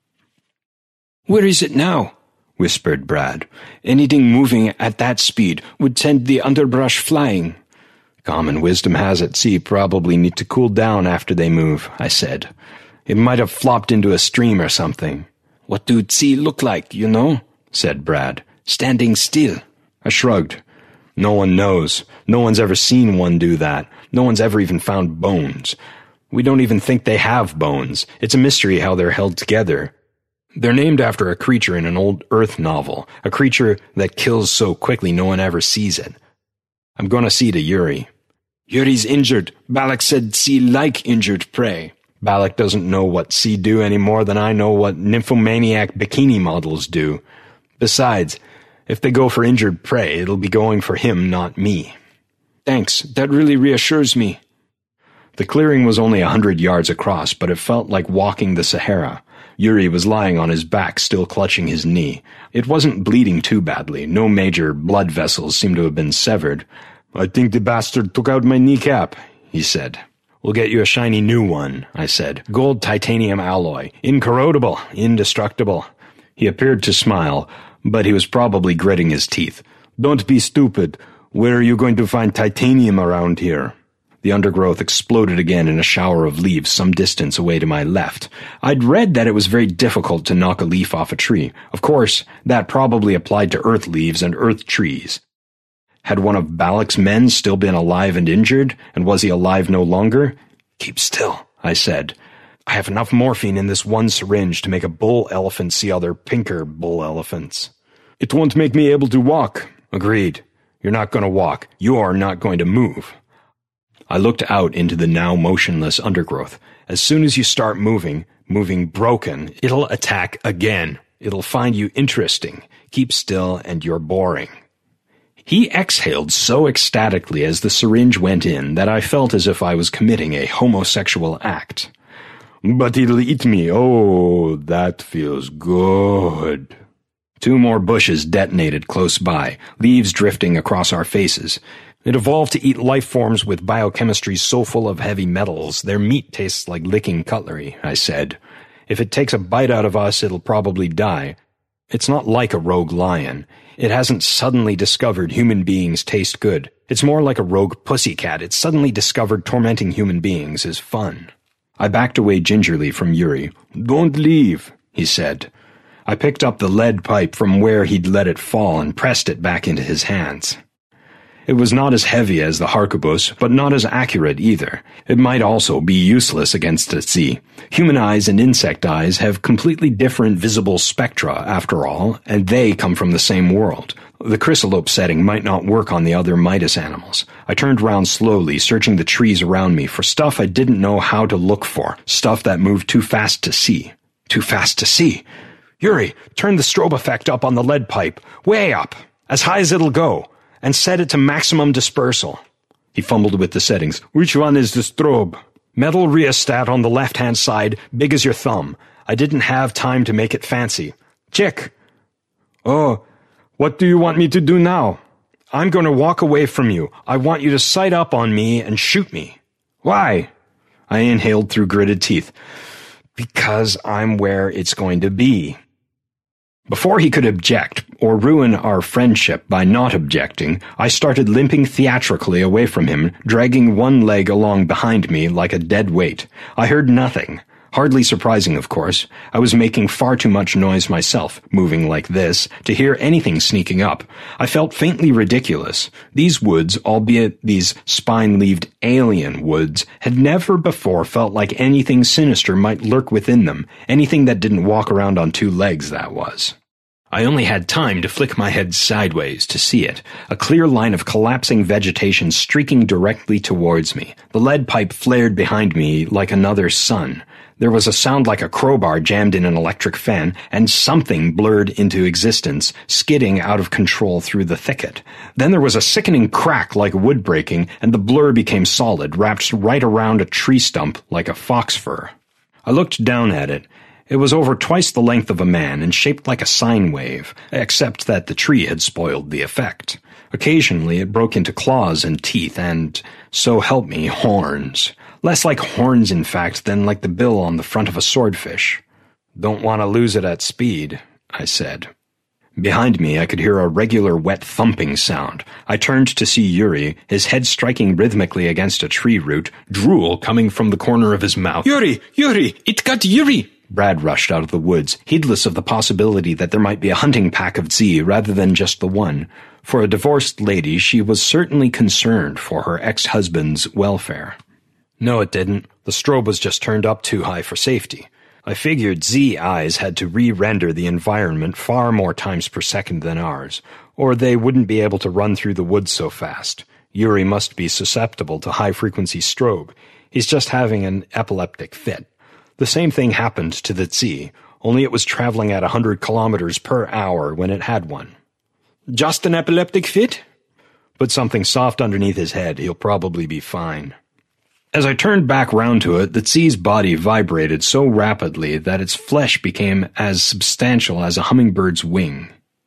"Where is it now?" whispered Brad. "Anything moving at that speed would send the underbrush flying." "Common wisdom has it sea probably need to cool down after they move," I said. "It might have flopped into a stream or something." "What do sea look like, you know?" said Brad. "Standing still." I shrugged. No one knows. No one's ever seen one do that. No one's ever even found bones. We don't even think they have bones. It's a mystery how they're held together. They're named after a creature in an old Earth novel, a creature that kills so quickly no one ever sees it. I'm going to see to Yuri. "Yuri's injured. Balak said sea like injured prey." Balak doesn't know what sea do any more than I know what nymphomaniac bikini models do. Besides, if they go for injured prey, it'll be going for him, not me. "Thanks. That really reassures me." The clearing was only a hundred yards across, but it felt like walking the Sahara. Yuri was lying on his back, still clutching his knee. It wasn't bleeding too badly. No major blood vessels seemed to have been severed. "I think the bastard took out my kneecap," he said. "We'll get you a shiny new one," I said. "Gold titanium alloy. Incorrodible. Indestructible." He appeared to smile, but he was probably gritting his teeth. "Don't be stupid. Where are you going to find titanium around here?" The undergrowth exploded again in a shower of leaves some distance away to my left. I'd read that it was very difficult to knock a leaf off a tree. Of course, that probably applied to earth leaves and earth trees. Had one of Balak's men still been alive and injured, and was he alive no longer? "Keep still," I said. "I have enough morphine in this one syringe to make a bull elephant see other pinker bull elephants." "It won't make me able to walk." "Agreed. You're not going to walk. You're not going to move." I looked out into the now motionless undergrowth. As soon as you start moving, moving broken, it'll attack again. It'll find you interesting. Keep still and you're boring. He exhaled so ecstatically as the syringe went in that I felt as if I was committing a homosexual act. "But it'll eat me. Oh, that feels good." Two more bushes detonated close by, leaves drifting across our faces. It evolved to eat life forms with biochemistry so full of heavy metals, their meat tastes like licking cutlery, I said. If it takes a bite out of us, it'll probably die. It's not like a rogue lion. It hasn't suddenly discovered human beings taste good. It's more like a rogue pussycat. It's suddenly discovered tormenting human beings is fun. I backed away gingerly from Yuri. "Don't leave," he said. I picked up the lead pipe from where he'd let it fall and pressed it back into his hands. It was not as heavy as the harquebus, but not as accurate either. It might also be useless against a sea. Human eyes and insect eyes have completely different visible spectra, after all, and they come from the same world. The chrysalope setting might not work on the other Midas animals. I turned round slowly, searching the trees around me for stuff I didn't know how to look for, stuff that moved too fast to see. Too fast to see. "Yuri, turn the strobe effect up on the lead pipe. Way up. As high as it'll go. And set it to maximum dispersal." He fumbled with the settings. "Which one is the strobe?" "Metal rheostat on the left-hand side, big as your thumb. I didn't have time to make it fancy." "Check." "Oh, what do you want me to do now?" "I'm going to walk away from you. I want you to sight up on me and shoot me." "Why?" I inhaled through gritted teeth. "Because I'm where it's going to be." Before he could object, or ruin our friendship by not objecting, I started limping theatrically away from him, dragging one leg along behind me like a dead weight. I heard nothing. Hardly surprising, of course. I was making far too much noise myself, moving like this, to hear anything sneaking up. I felt faintly ridiculous. These woods, albeit these spine-leaved alien woods, had never before felt like anything sinister might lurk within them, anything that didn't walk around on two legs, that was. I only had time to flick my head sideways to see it, a clear line of collapsing vegetation streaking directly towards me. The lead pipe flared behind me like another sun. There was a sound like a crowbar jammed in an electric fan, and something blurred into existence, skidding out of control through the thicket. Then there was a sickening crack like wood breaking, and the blur became solid, wrapped right around a tree stump like a fox fur. I looked down at it. It was over twice the length of a man and shaped like a sine wave, except that the tree had spoiled the effect. Occasionally it broke into claws and teeth and, so help me, horns. Less like horns, in fact, than like the bill on the front of a swordfish. Don't want to lose it at speed, I said. Behind me I could hear a regular wet thumping sound. I turned to see Yuri, his head striking rhythmically against a tree root, drool coming from the corner of his mouth. Yuri! Yuri! It got Yuri! Brad rushed out of the woods, heedless of the possibility that there might be a hunting pack of Z rather than just the one. For a divorced lady, she was certainly concerned for her ex-husband's welfare. No, it didn't. The strobe was just turned up too high for safety. I figured Z eyes had to re-render the environment far more times per second than ours, or they wouldn't be able to run through the woods so fast. Yuri must be susceptible to high-frequency strobe. He's just having an epileptic fit. The same thing happened to the Z, only it was traveling at a hundred kilometers per hour when it had one. Just an epileptic fit? Put something soft underneath his head, he'll probably be fine. As I turned back round to it, the Tsi's body vibrated so rapidly that its flesh became as substantial as a hummingbird's wing.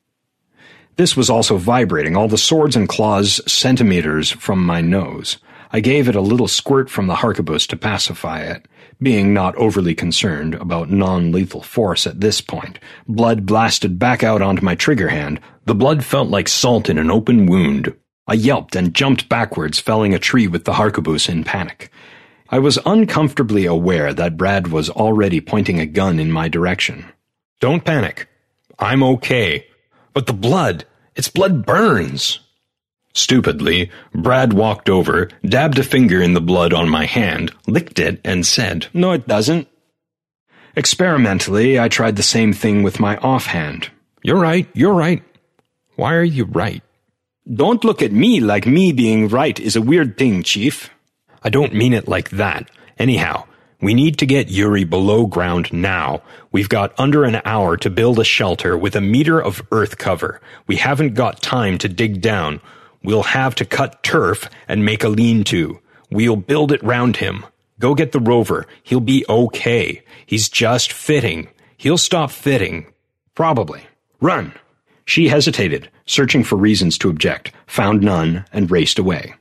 This was also vibrating, all the swords and claws centimeters from my nose. I gave it a little squirt from the harquebus to pacify it, being not overly concerned about non-lethal force at this point. Blood blasted back out onto my trigger hand. The blood felt like salt in an open wound. I yelped and jumped backwards, felling a tree with the harquebus in panic. I was uncomfortably aware that Brad was already pointing a gun in my direction. Don't panic. I'm okay. But the blood, its blood burns. Stupidly, Brad walked over, dabbed a finger in the blood on my hand, licked it, and said, No, it doesn't. Experimentally, I tried the same thing with my offhand. You're right, you're right. Why are you right? Don't look at me like me being right is a weird thing, Chief. I don't mean it like that. Anyhow, we need to get Yuri below ground now. We've got under an hour to build a shelter with a meter of earth cover. We haven't got time to dig down. We'll have to cut turf and make a lean-to. We'll build it round him. Go get the rover. He'll be okay. He's just fitting. He'll stop fitting. Probably. Run. She hesitated, searching for reasons to object, found none, and raced away.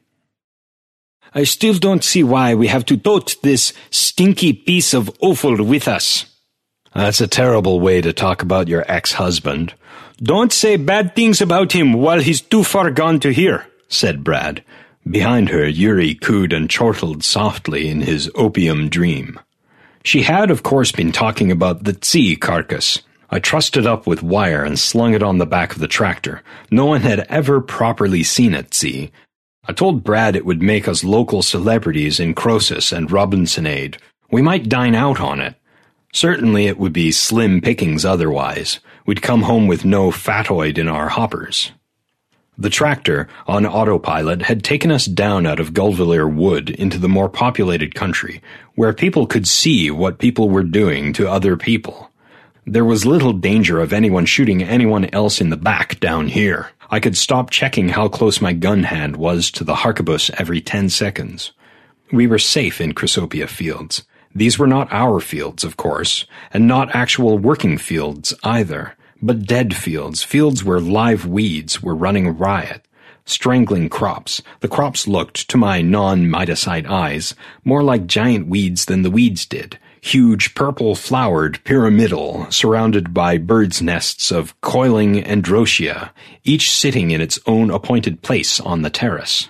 I still don't see why we have to tote this stinky piece of offal with us. That's a terrible way to talk about your ex-husband. Don't say bad things about him while he's too far gone to hear, said Brad. Behind her, Yuri cooed and chortled softly in his opium dream. She had, of course, been talking about the Tsi carcass. I trussed it up with wire and slung it on the back of the tractor. No one had ever properly seen it, see. I told Brad it would make us local celebrities in Croesus and Robinsonade. We might dine out on it. Certainly it would be slim pickings otherwise. We'd come home with no fatoid in our hoppers. The tractor, on autopilot, had taken us down out of Gulvilier Wood into the more populated country, where people could see what people were doing to other people. There was little danger of anyone shooting anyone else in the back down here. I could stop checking how close my gun hand was to the harquebus every ten seconds. We were safe in Chrysopia Fields. These were not our fields, of course, and not actual working fields either, but dead fields, fields where live weeds were running riot, strangling crops. The crops looked, to my non-Midasite eyes, more like giant weeds than the weeds did. Huge, purple-flowered, pyramidal, surrounded by birds' nests of coiling androsia, each sitting in its own appointed place on the terrace.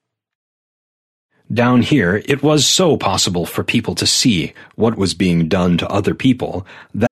Down here, it was so possible for people to see what was being done to other people that...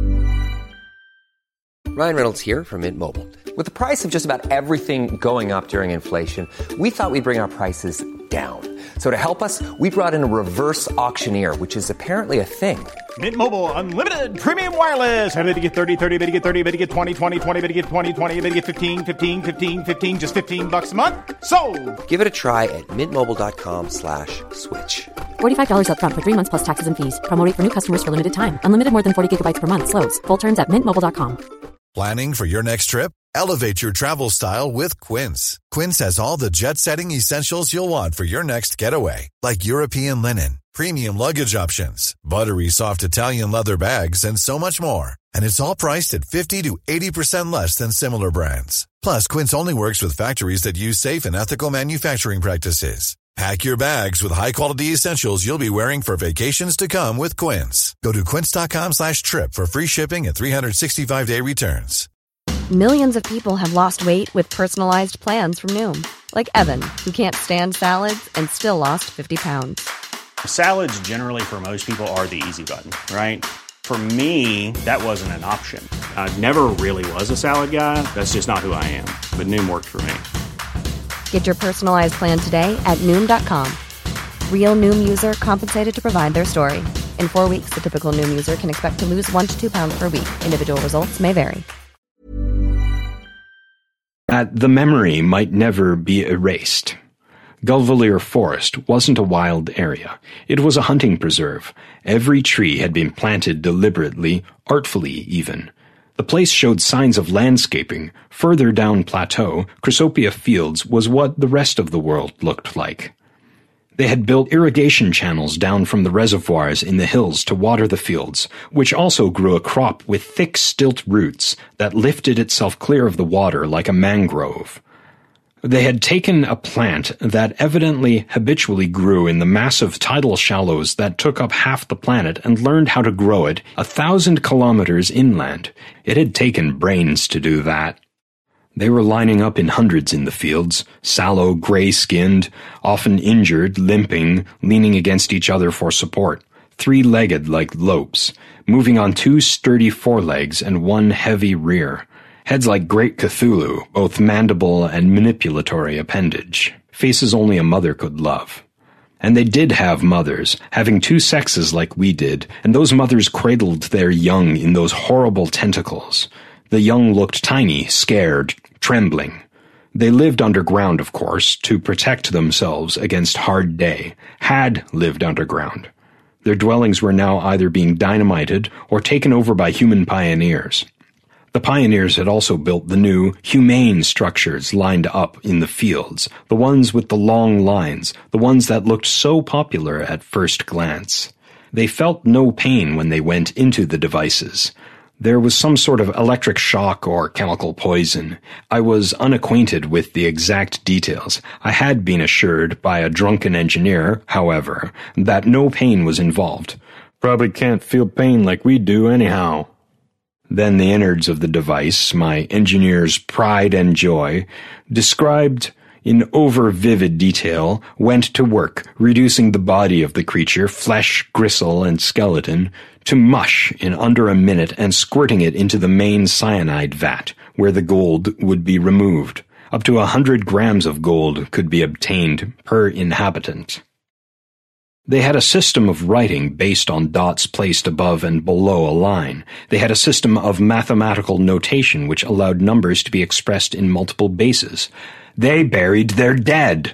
Ryan Reynolds here from Mint Mobile. With the price of just about everything going up during inflation, we thought we'd bring our prices down. So to help us, we brought in a reverse auctioneer, which is apparently a thing. Mint Mobile Unlimited Premium Wireless. How to get thirty, thirty, bit to get thirty, bit to get twenty, twenty, twenty, bit to get twenty, twenty, bit to get fifteen, fifteen, fifteen, fifteen, just fifteen bucks a month? Sold! Give it a try at mintmobile.com slash switch. forty-five dollars up front for three months plus taxes and fees. Promo rate for new customers for limited time. Unlimited more than forty gigabytes per month. Slows full terms at mint mobile dot com. Planning for your next trip? Elevate your travel style with Quince. Quince has all the jet-setting essentials you'll want for your next getaway, like European linen, premium luggage options, buttery soft Italian leather bags, and so much more. And it's all priced at fifty to eighty percent less than similar brands. Plus, Quince only works with factories that use safe and ethical manufacturing practices. Pack your bags with high-quality essentials you'll be wearing for vacations to come with Quince. Go to quince.com slash trip for free shipping and three sixty-five day returns. Millions of people have lost weight with personalized plans from Noom. Like Evan, who can't stand salads and still lost fifty pounds. Salads generally for most people are the easy button, right? For me, that wasn't an option. I never really was a salad guy. That's just not who I am. But Noom worked for me. Get your personalized plan today at Noom dot com. Real Noom user compensated to provide their story. In four weeks, the typical Noom user can expect to lose one to two pounds per week. Individual results may vary. That the memory might never be erased. Gulvalier Forest wasn't a wild area. It was a hunting preserve. Every tree had been planted deliberately, artfully even. The place showed signs of landscaping. Further down plateau, Chrysopia Fields was what the rest of the world looked like. They had built irrigation channels down from the reservoirs in the hills to water the fields, which also grew a crop with thick stilt roots that lifted itself clear of the water like a mangrove. They had taken a plant that evidently habitually grew in the massive tidal shallows that took up half the planet and learned how to grow it a thousand kilometers inland. It had taken brains to do that. They were lining up in hundreds in the fields, sallow, gray-skinned, often injured, limping, leaning against each other for support, three-legged like lopes, moving on two sturdy forelegs and one heavy rear, heads like great Cthulhu, both mandible and manipulatory appendage, faces only a mother could love. And they did have mothers, having two sexes like we did, and those mothers cradled their young in those horrible tentacles. The young looked tiny, scared, trembling. They lived underground, of course, to protect themselves against hard day, had lived underground. Their dwellings were now either being dynamited or taken over by human pioneers. The pioneers had also built the new, humane structures lined up in the fields, the ones with the long lines, the ones that looked so popular at first glance. They felt no pain when they went into the devices. There was some sort of electric shock or chemical poison. I was unacquainted with the exact details. I had been assured by a drunken engineer, however, that no pain was involved. Probably can't feel pain like we do anyhow. Then the innards of the device, my engineer's pride and joy, described in over-vivid detail, went to work, reducing the body of the creature, flesh, gristle, and skeleton, to mush in under a minute and squirting it into the main cyanide vat, where the gold would be removed. Up to a hundred grams of gold could be obtained per inhabitant. They had a system of writing based on dots placed above and below a line. They had a system of mathematical notation which allowed numbers to be expressed in multiple bases. They buried their dead.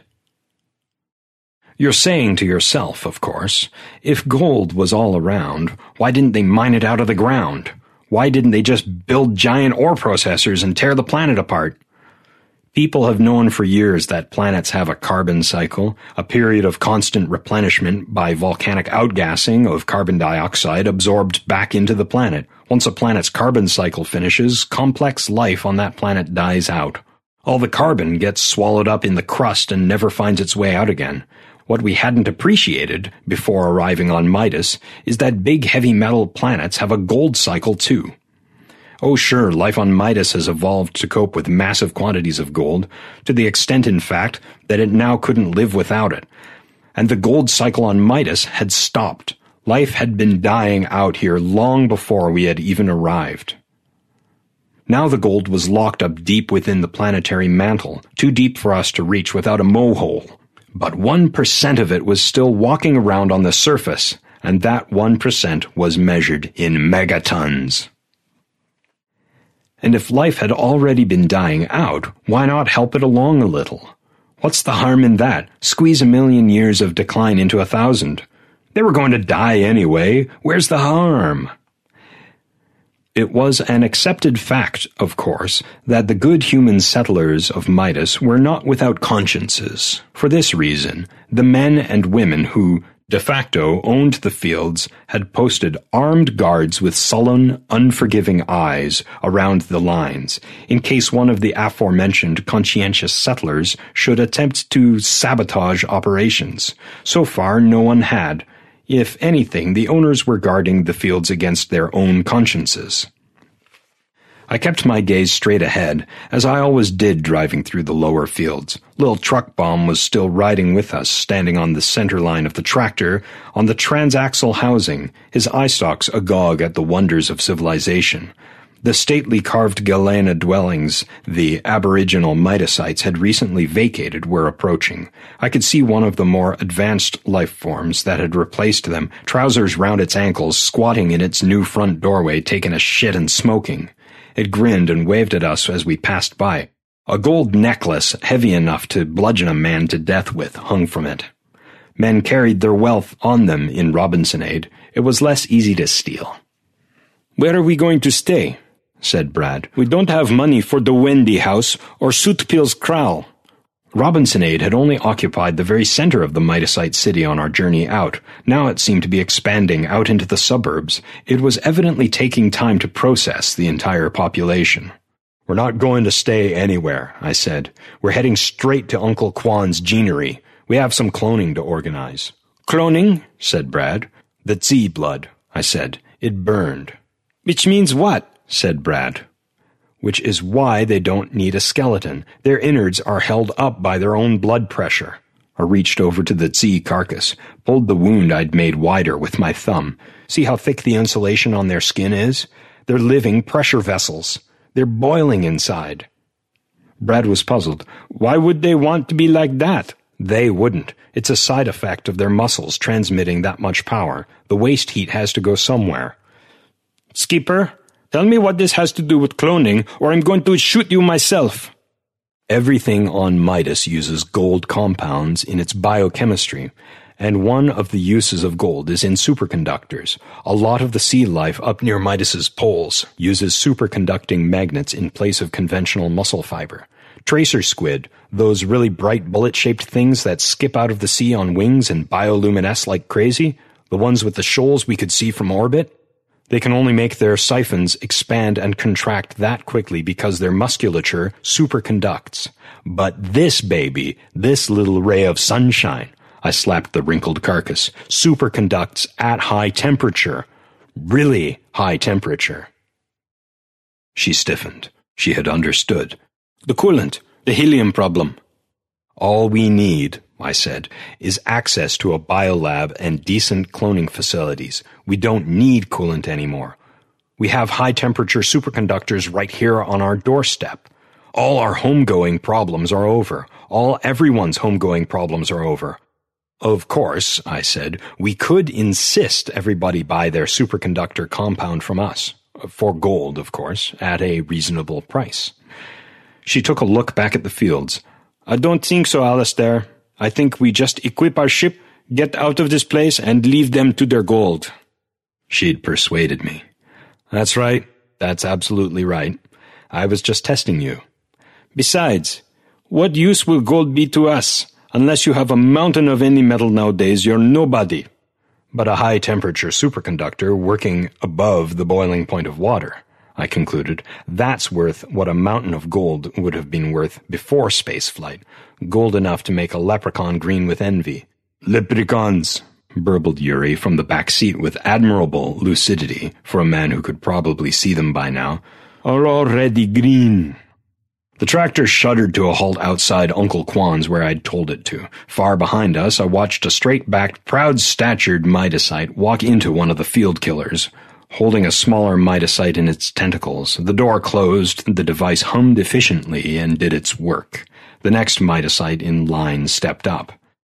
You're saying to yourself, of course, if gold was all around, why didn't they mine it out of the ground? Why didn't they just build giant ore processors and tear the planet apart? People have known for years that planets have a carbon cycle, a period of constant replenishment by volcanic outgassing of carbon dioxide absorbed back into the planet. Once a planet's carbon cycle finishes, complex life on that planet dies out. All the carbon gets swallowed up in the crust and never finds its way out again. What we hadn't appreciated before arriving on Midas is that big heavy metal planets have a gold cycle too. Oh sure, life on Midas has evolved to cope with massive quantities of gold, to the extent in fact that it now couldn't live without it. And the gold cycle on Midas had stopped. Life had been dying out here long before we had even arrived. Now the gold was locked up deep within the planetary mantle, too deep for us to reach without a mohole. But one percent of it was still walking around on the surface, and that one percent was measured in megatons. And if life had already been dying out, why not help it along a little? What's the harm in that? Squeeze a million years of decline into a thousand. They were going to die anyway. Where's the harm? It was an accepted fact, of course, that the good human settlers of Midas were not without consciences. For this reason, the men and women who, de facto, owned the fields had posted armed guards with sullen, unforgiving eyes around the lines, in case one of the aforementioned conscientious settlers should attempt to sabotage operations. So far, no one had. If anything, the owners were guarding the fields against their own consciences. I kept my gaze straight ahead, as I always did driving through the lower fields. Little Truck Bomb was still riding with us, standing on the center line of the tractor, on the transaxle housing, his eyestalks agog at the wonders of civilization. The stately carved Galena dwellings the aboriginal Midasites had recently vacated were approaching. I could see one of the more advanced life forms that had replaced them, trousers round its ankles, squatting in its new front doorway, taking a shit and smoking. It grinned and waved at us as we passed by. A gold necklace, heavy enough to bludgeon a man to death with, hung from it. Men carried their wealth on them in Robinsonade. It was less easy to steal. "Where are we going to stay?" said Brad. "We don't have money for the Wendy house or Sootpil's kraal." Robinsonade had only occupied the very center of the Midasite city on our journey out. Now it seemed to be expanding out into the suburbs. It was evidently taking time to process the entire population. "We're not going to stay anywhere," I said. "We're heading straight to Uncle Quan's Jeanery. We have some cloning to organize." "Cloning?" said Brad. "The Tsi blood," I said. It burned. "Which means what?" said Brad. "Which is why they don't need a skeleton. Their innards are held up by their own blood pressure." I reached over to the Tsi carcass, pulled the wound I'd made wider with my thumb. "See how thick the insulation on their skin is? They're living pressure vessels. They're boiling inside." Brad was puzzled. "Why would they want to be like that?" "They wouldn't. It's a side effect of their muscles transmitting that much power. The waste heat has to go somewhere." "Skipper, tell me what this has to do with cloning, or I'm going to shoot you myself." Everything on Midas uses gold compounds in its biochemistry, and one of the uses of gold is in superconductors. A lot of the sea life up near Midas's poles uses superconducting magnets in place of conventional muscle fiber. Tracer squid, those really bright bullet-shaped things that skip out of the sea on wings and bioluminesce like crazy, the ones with the shoals we could see from orbit, they can only make their siphons expand and contract that quickly because their musculature superconducts. But this baby, this little ray of sunshine, I slapped the wrinkled carcass, superconducts at high temperature. Really high temperature. She stiffened. She had understood. "The coolant, the helium problem." "All we need," I said, "is access to a biolab and decent cloning facilities. We don't need coolant anymore. We have high-temperature superconductors right here on our doorstep. All our homegoing problems are over. All everyone's homegoing problems are over." "Of course," I said, "we could insist everybody buy their superconductor compound from us. For gold, of course, at a reasonable price." She took a look back at the fields. "I don't think so, Alistair. I think we just equip our ship, get out of this place, and leave them to their gold." She'd persuaded me. "That's right. That's absolutely right. I was just testing you." "Besides, what use will gold be to us? Unless you have a mountain of any metal nowadays, you're nobody." "But a high-temperature superconductor working above the boiling point of water," I concluded. "That's worth what a mountain of gold would have been worth before spaceflight. Gold enough to make a leprechaun green with envy." "Leprechauns," burbled Yuri from the back seat with admirable lucidity for a man who could probably see them by now, "are already green." The tractor shuddered to a halt outside Uncle Quan's where I'd told it to. Far behind us, I watched a straight-backed, proud-statured Midasite walk into one of the field killers, holding a smaller Midasite in its tentacles. The door closed, the device hummed efficiently and did its work. The next Midasite in line stepped up.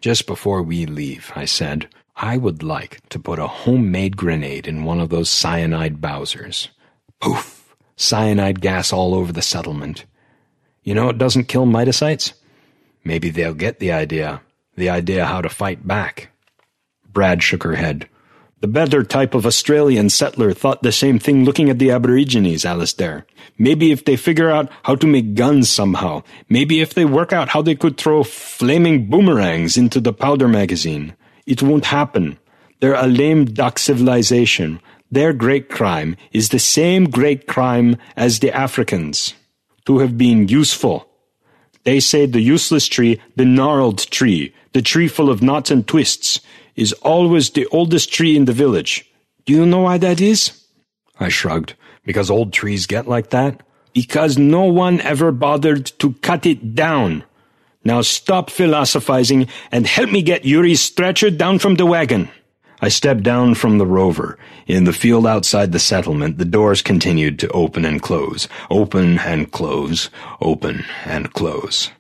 Just before we leave, I said, I would like to put a homemade grenade in one of those cyanide Bowsers. Poof! Cyanide gas all over the settlement. You know it doesn't kill mitocytes? Maybe they'll get the idea. The idea how to fight back. Brad shook her head. The better type of Australian settler thought the same thing looking at the Aborigines, Alistair. Maybe if they figure out how to make guns somehow. Maybe if they work out how they could throw flaming boomerangs into the powder magazine. It won't happen. They're a lame duck civilization. Their great crime is the same great crime as the Africans. To have been useful. They say the useless tree, the gnarled tree, the tree full of knots and twists, is always the oldest tree in the village. Do you know why that is? I shrugged. Because old trees get like that? Because no one ever bothered to cut it down. Now stop philosophizing and help me get Yuri's stretcher down from the wagon. I stepped down from the rover. In the field outside the settlement, the doors continued to open and close, open and close, open and close.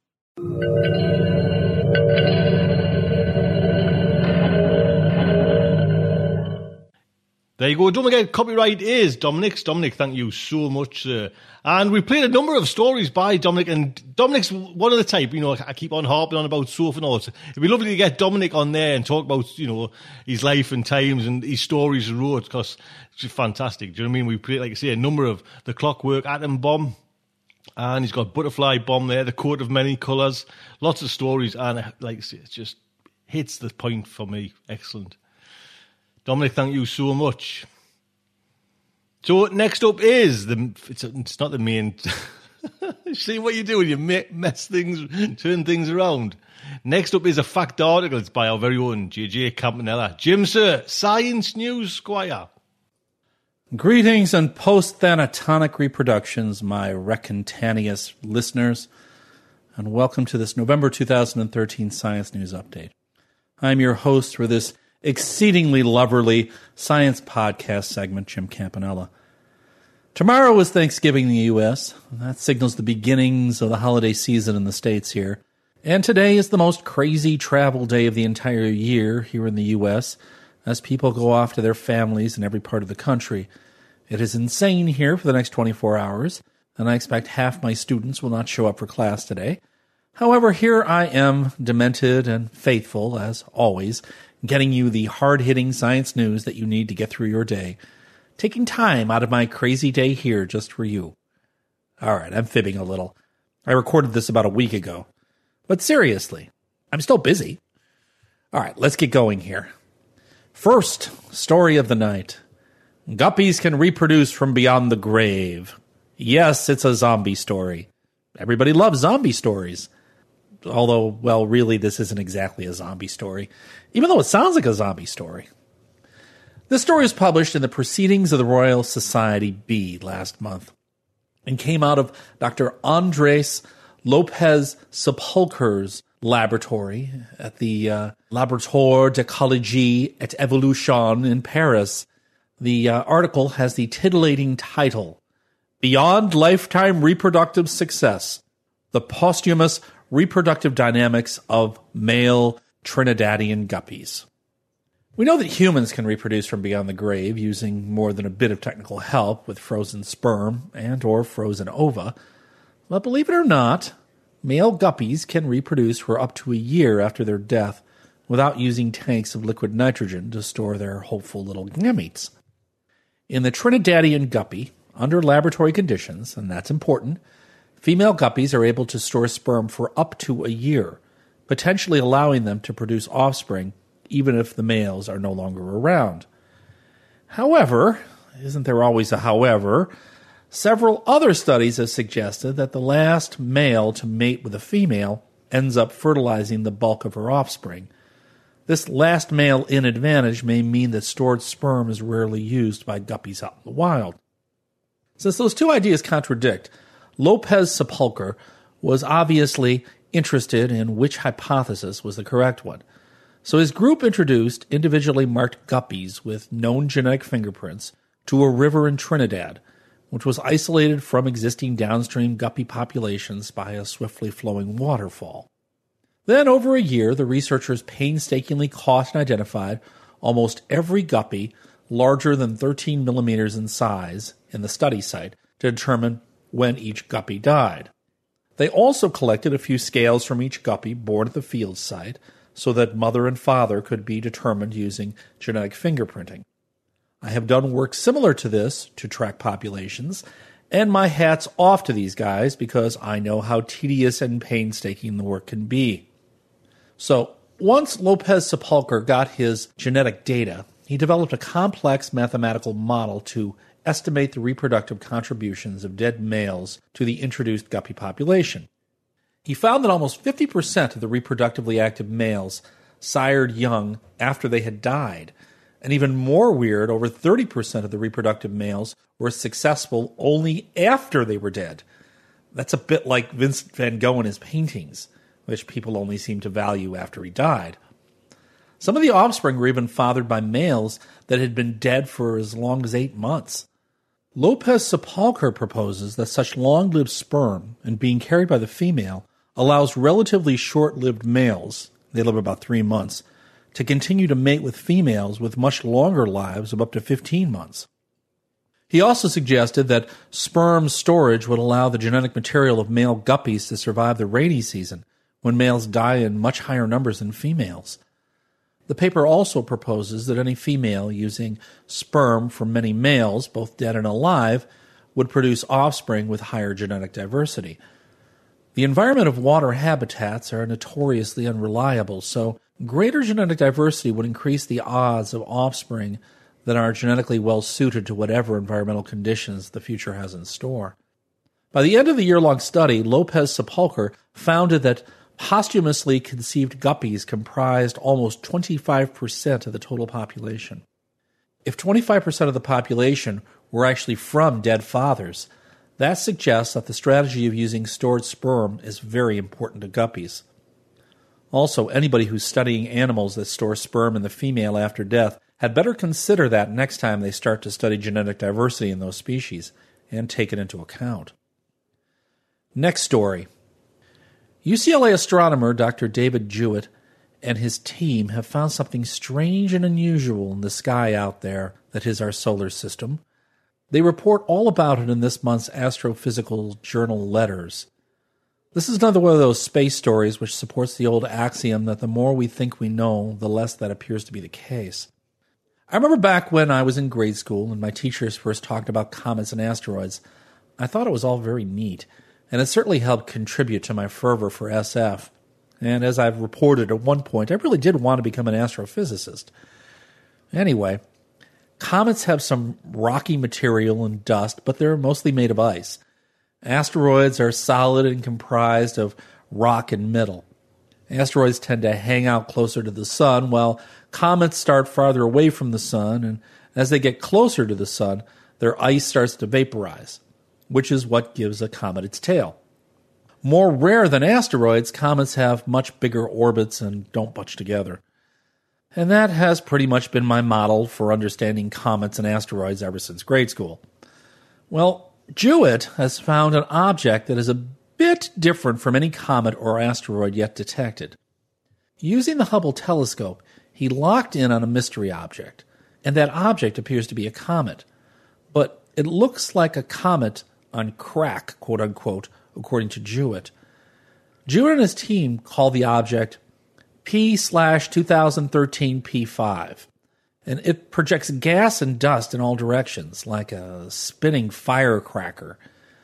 There you go. Don't forget, copyright is Dominic's. Dominic, thank you so much. Uh, and we played a number of stories by Dominic, and Dominic's one of the type, you know, I keep on harping on about Sofa Notes. It'd be lovely to get Dominic on there and talk about, you know, his life and times and his stories and roads, because it's just fantastic. Do you know what I mean? We played, like I say, a number of the Clockwork Atom Bomb, and he's got Butterfly Bomb there, the Coat of Many Colours, lots of stories, and like I say, it just hits the point for me. Excellent. Dominic, thank you so much. So next up is the. It's, it's not the main. See what you do when you mess things, turn things around. Next up is a fact article. It's by our very own J J Campanella. Jim, sir, Science News Squire. Greetings and post-thanatonic reproductions, my recantanious listeners, and welcome to this November two thousand thirteen Science News Update. I'm your host for this exceedingly loverly science podcast segment, Jim Campanella. Tomorrow is Thanksgiving in the U S That signals the beginnings of the holiday season in the States here. And today is the most crazy travel day of the entire year here in the U S as people go off to their families in every part of the country. It is insane here for the next twenty-four hours, and I expect half my students will not show up for class today. However, here I am, demented and faithful, as always, getting you the hard-hitting science news that you need to get through your day, taking time out of my crazy day here just for you. All right, I'm fibbing a little. I recorded this about a week ago. But seriously, I'm still busy. All right, let's get going here. First, story of the night. Guppies can reproduce from beyond the grave. Yes, it's a zombie story. Everybody loves zombie stories. Although, well, really, this isn't exactly a zombie story, even though it sounds like a zombie story. This story was published in the Proceedings of the Royal Society B last month and came out of Doctor Andres Lopez Sepulcre's laboratory at the uh, Laboratoire d'Ecologie et Evolution in Paris. The uh, article has the titillating title, Beyond Lifetime Reproductive Success, the Posthumous Reproductive Dynamics of Male Trinidadian Guppies. We know that humans can reproduce from beyond the grave using more than a bit of technical help with frozen sperm and or frozen ova, but believe it or not, male guppies can reproduce for up to a year after their death without using tanks of liquid nitrogen to store their hopeful little gametes. In the Trinidadian guppy, under laboratory conditions, and that's important, female guppies are able to store sperm for up to a year, potentially allowing them to produce offspring even if the males are no longer around. However, isn't there always a however, several other studies have suggested that the last male to mate with a female ends up fertilizing the bulk of her offspring. This last male in advantage may mean that stored sperm is rarely used by guppies out in the wild. Since those two ideas contradict, Lopez Sepulcre was obviously interested in which hypothesis was the correct one. So his group introduced individually marked guppies with known genetic fingerprints to a river in Trinidad, which was isolated from existing downstream guppy populations by a swiftly flowing waterfall. Then, over a year, the researchers painstakingly caught and identified almost every guppy larger than thirteen millimeters in size in the study site to determine when each guppy died. They also collected a few scales from each guppy born at the field site so that mother and father could be determined using genetic fingerprinting. I have done work similar to this to track populations, and my hat's off to these guys because I know how tedious and painstaking the work can be. So, once Lopez Sepulcher got his genetic data, he developed a complex mathematical model to estimate the reproductive contributions of dead males to the introduced guppy population. He found that almost fifty percent of the reproductively active males sired young after they had died, and even more weird, over thirty percent of the reproductive males were successful only after they were dead. That's a bit like Vincent van Gogh and his paintings, which people only seem to value after he died. Some of the offspring were even fathered by males that had been dead for as long as eight months. Lopez Sepulcher proposes that such long-lived sperm, and being carried by the female, allows relatively short-lived males, they live about three months, to continue to mate with females with much longer lives of up to fifteen months. He also suggested that sperm storage would allow the genetic material of male guppies to survive the rainy season, when males die in much higher numbers than females. The paper also proposes that any female using sperm from many males, both dead and alive, would produce offspring with higher genetic diversity. The environment of water habitats are notoriously unreliable, so greater genetic diversity would increase the odds of offspring that are genetically well suited to whatever environmental conditions the future has in store. By the end of the year-long study, Lopez Sepulcher found that posthumously conceived guppies comprised almost twenty-five percent of the total population. If twenty-five percent of the population were actually from dead fathers, that suggests that the strategy of using stored sperm is very important to guppies. Also, anybody who's studying animals that store sperm in the female after death had better consider that next time they start to study genetic diversity in those species and take it into account. Next story. U C L A astronomer Doctor David Jewitt and his team have found something strange and unusual in the sky out there that is our solar system. They report all about it in this month's Astrophysical Journal Letters. This is another one of those space stories which supports the old axiom that the more we think we know, the less that appears to be the case. I remember back when I was in grade school and my teachers first talked about comets and asteroids, I thought it was all very neat, and it certainly helped contribute to my fervor for S F. And as I've reported at one point, I really did want to become an astrophysicist. Anyway, comets have some rocky material and dust, but they're mostly made of ice. Asteroids are solid and comprised of rock and metal. Asteroids tend to hang out closer to the sun, while comets start farther away from the sun, and as they get closer to the sun, their ice starts to vaporize, which is what gives a comet its tail. More rare than asteroids, comets have much bigger orbits and don't bunch together. And that has pretty much been my model for understanding comets and asteroids ever since grade school. Well, Jewitt has found an object that is a bit different from any comet or asteroid yet detected. Using the Hubble telescope, he locked in on a mystery object, and that object appears to be a comet. But it looks like a comet on crack, quote-unquote, according to Jewitt. Jewitt and his team call the object P slash twenty thirteen P five, and it projects gas and dust in all directions, like a spinning firecracker.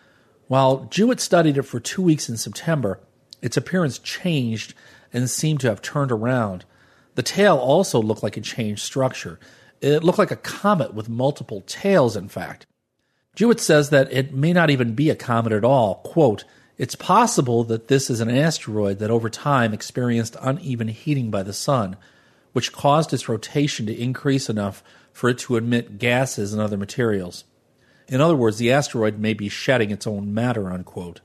While Jewitt studied it for two weeks in September, its appearance changed and seemed to have turned around. The tail also looked like a changed structure. It looked like a comet with multiple tails, in fact. Jewitt says that it may not even be a comet at all. Quote, "It's possible that this is an asteroid that over time experienced uneven heating by the sun, which caused its rotation to increase enough for it to emit gases and other materials. In other words, the asteroid may be shedding its own matter," unquote.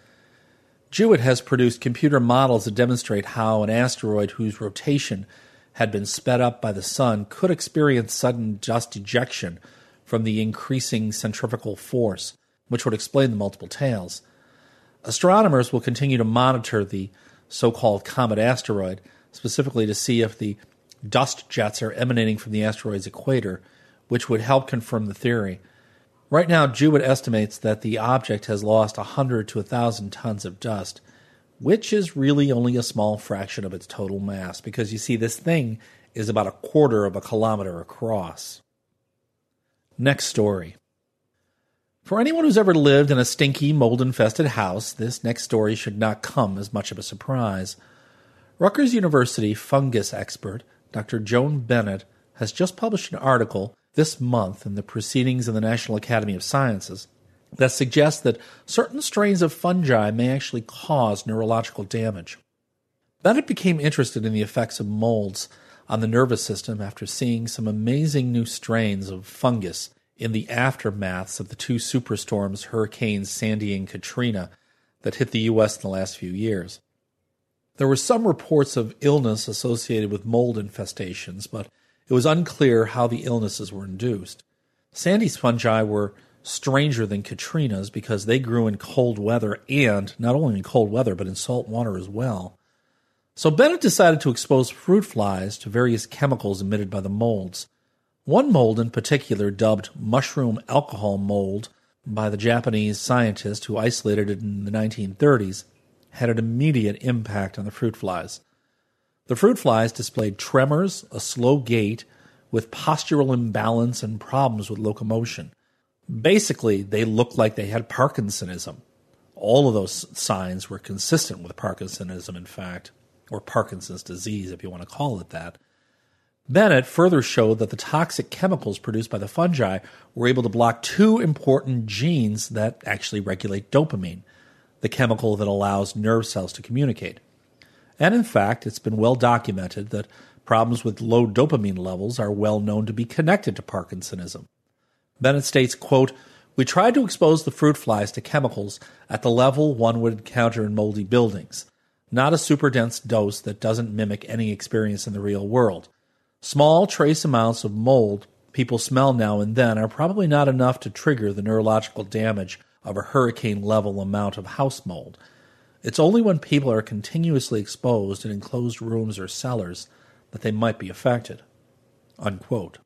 Jewitt has produced computer models that demonstrate how an asteroid whose rotation had been sped up by the sun could experience sudden dust ejection from the increasing centrifugal force, which would explain the multiple tails. Astronomers will continue to monitor the so-called comet asteroid, specifically to see if the dust jets are emanating from the asteroid's equator, which would help confirm the theory. Right now, Jewett estimates that the object has lost one hundred to one thousand tons of dust, which is really only a small fraction of its total mass, because you see, this thing is about a quarter of a kilometer across. Next story. For anyone who's ever lived in a stinky, mold-infested house, this next story should not come as much of a surprise. Rutgers University fungus expert Doctor Joan Bennett has just published an article this month in the Proceedings of the National Academy of Sciences that suggests that certain strains of fungi may actually cause neurological damage. Bennett became interested in the effects of molds on the nervous system after seeing some amazing new strains of fungus in the aftermaths of the two superstorms, Hurricanes Sandy and Katrina, that hit the U S in the last few years. There were some reports of illness associated with mold infestations, but it was unclear how the illnesses were induced. Sandy's fungi were stranger than Katrina's because they grew in cold weather, and not only in cold weather, but in salt water as well. So Bennett decided to expose fruit flies to various chemicals emitted by the molds. One mold in particular, dubbed mushroom alcohol mold by the Japanese scientist who isolated it in the nineteen thirties, had an immediate impact on the fruit flies. The fruit flies displayed tremors, a slow gait, with postural imbalance and problems with locomotion. Basically, they looked like they had Parkinsonism. All of those signs were consistent with Parkinsonism, in fact, or Parkinson's disease, if you want to call it that. Bennett further showed that the toxic chemicals produced by the fungi were able to block two important genes that actually regulate dopamine, the chemical that allows nerve cells to communicate. And in fact, it's been well documented that problems with low dopamine levels are well known to be connected to Parkinsonism. Bennett states, quote, "We tried to expose the fruit flies to chemicals at the level one would encounter in moldy buildings, not a super dense dose that doesn't mimic any experience in the real world. Small trace amounts of mold people smell now and then are probably not enough to trigger the neurological damage of a hurricane-level amount of house mold. It's only when people are continuously exposed in enclosed rooms or cellars that they might be affected." Unquote.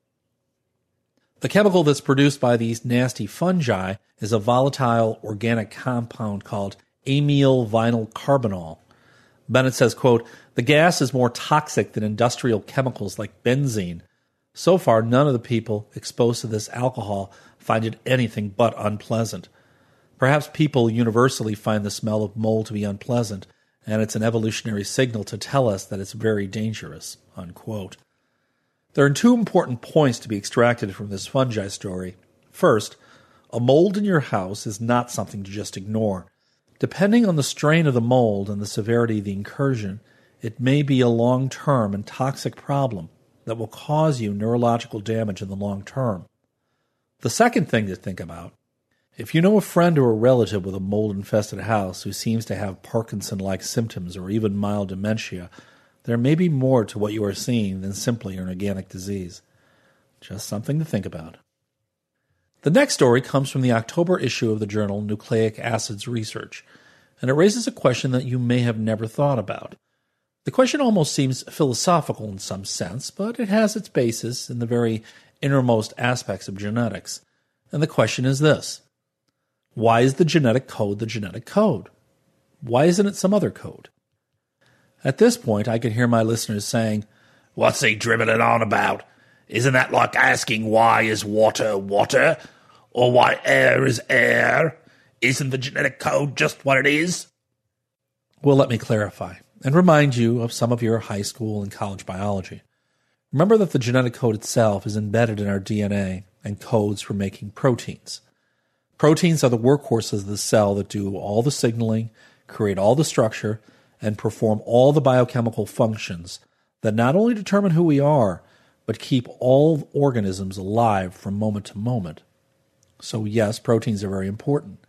The chemical that's produced by these nasty fungi is a volatile organic compound called amyl vinyl carbonol. Bennett says, quote, "The gas is more toxic than industrial chemicals like benzene. So far, none of the people exposed to this alcohol find it anything but unpleasant. Perhaps people universally find the smell of mold to be unpleasant, and it's an evolutionary signal to tell us that it's very dangerous." Unquote. There are two important points to be extracted from this fungi story. First, a mold in your house is not something to just ignore. Depending on the strain of the mold and the severity of the incursion, it may be a long-term and toxic problem that will cause you neurological damage in the long term. The second thing to think about, if you know a friend or a relative with a mold-infested house who seems to have Parkinson-like symptoms or even mild dementia, there may be more to what you are seeing than simply an organic disease. Just something to think about. The next story comes from the October issue of the journal Nucleic Acids Research, and it raises a question that you may have never thought about. The question almost seems philosophical in some sense, but it has its basis in the very innermost aspects of genetics. And the question is this: why is the genetic code the genetic code? Why isn't it some other code? At this point, I can hear my listeners saying, "What's he dribbling on about? Isn't that like asking why is water water? Or why air is air? Isn't the genetic code just what it is?" Well, let me clarify and remind you of some of your high school and college biology. Remember that the genetic code itself is embedded in our D N A and codes for making proteins. Proteins are the workhorses of the cell that do all the signaling, create all the structure, and perform all the biochemical functions that not only determine who we are, but keep all organisms alive from moment to moment. So yes, proteins are very important.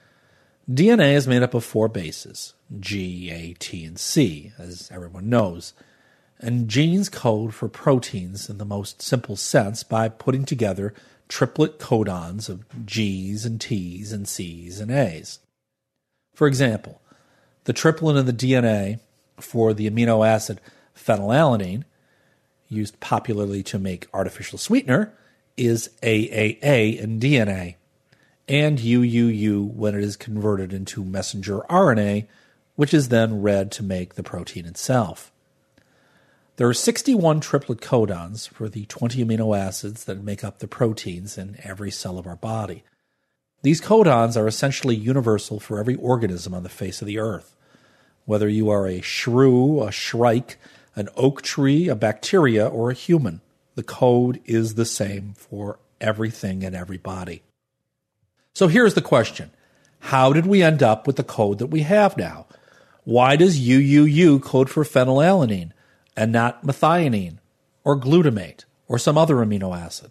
D N A is made up of four bases, G, A, T, and C, as everyone knows. And genes code for proteins in the most simple sense by putting together triplet codons of G's and T's and C's and A's. For example, the triplet in the D N A for the amino acid phenylalanine, used popularly to make artificial sweetener, is A A A in D N A, and U U U when it is converted into messenger R N A, which is then read to make the protein itself. There are sixty-one triplet codons for the twenty amino acids that make up the proteins in every cell of our body. These codons are essentially universal for every organism on the face of the earth. Whether you are a shrew, a shrike, an oak tree, a bacteria, or a human, the code is the same for everything and everybody. So here's the question. How did we end up with the code that we have now? Why does U U U code for phenylalanine and not methionine or glutamate or some other amino acid?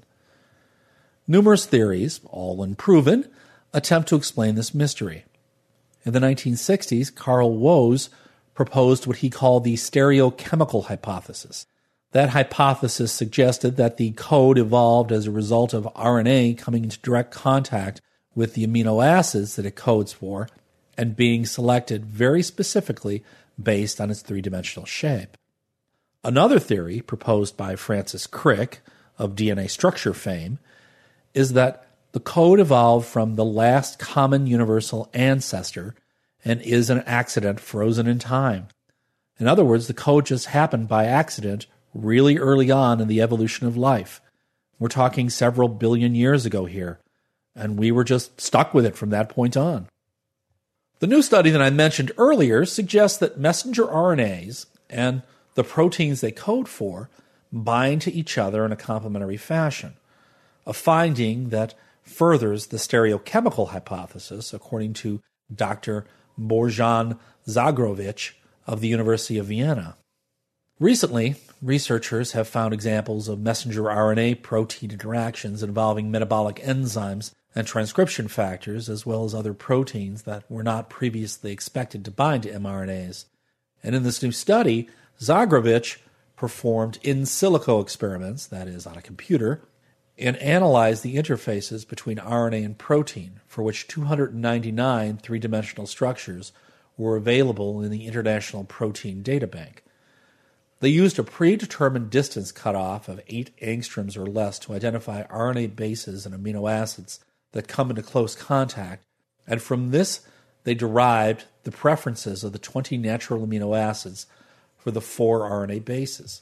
Numerous theories, all unproven, attempt to explain this mystery. In the nineteen sixties, Carl Woese proposed what he called the stereochemical hypothesis. That hypothesis suggested that the code evolved as a result of R N A coming into direct contact with the amino acids that it codes for and being selected very specifically based on its three-dimensional shape. Another theory, proposed by Francis Crick of D N A structure fame, is that the code evolved from the last common universal ancestor and is an accident frozen in time. In other words, the code just happened by accident really early on in the evolution of life. We're talking several billion years ago here, and we were just stuck with it from that point on. The new study that I mentioned earlier suggests that messenger R N As and the proteins they code for bind to each other in a complementary fashion, a finding that furthers the stereochemical hypothesis, according to Doctor Bojan Zagrovic of the University of Vienna. Recently, researchers have found examples of messenger R N A protein interactions involving metabolic enzymes and transcription factors, as well as other proteins that were not previously expected to bind to mRNAs. And in this new study, Zagrovic performed in silico experiments, that is, on a computer, and analyzed the interfaces between R N A and protein, for which two hundred ninety-nine three-dimensional structures were available in the International Protein Databank. They used a predetermined distance cutoff of eight angstroms or less to identify R N A bases and amino acids that come into close contact, and from this they derived the preferences of the twenty natural amino acids for the four R N A bases.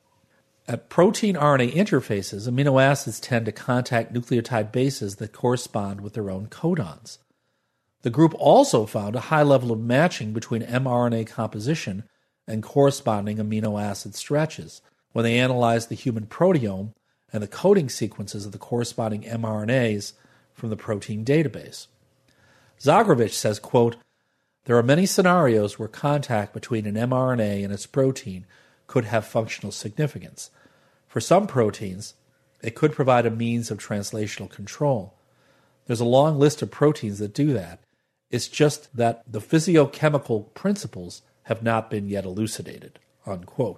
At protein-R N A interfaces, amino acids tend to contact nucleotide bases that correspond with their own codons. The group also found a high level of matching between mRNA composition and corresponding amino acid stretches when they analyzed the human proteome and the coding sequences of the corresponding mRNAs from the protein database. Zagrovic says, quote, "There are many scenarios where contact between an mRNA and its protein could have functional significance. For some proteins, it could provide a means of translational control. There's a long list of proteins that do that. It's just that the physiochemical principles have not been yet elucidated," unquote.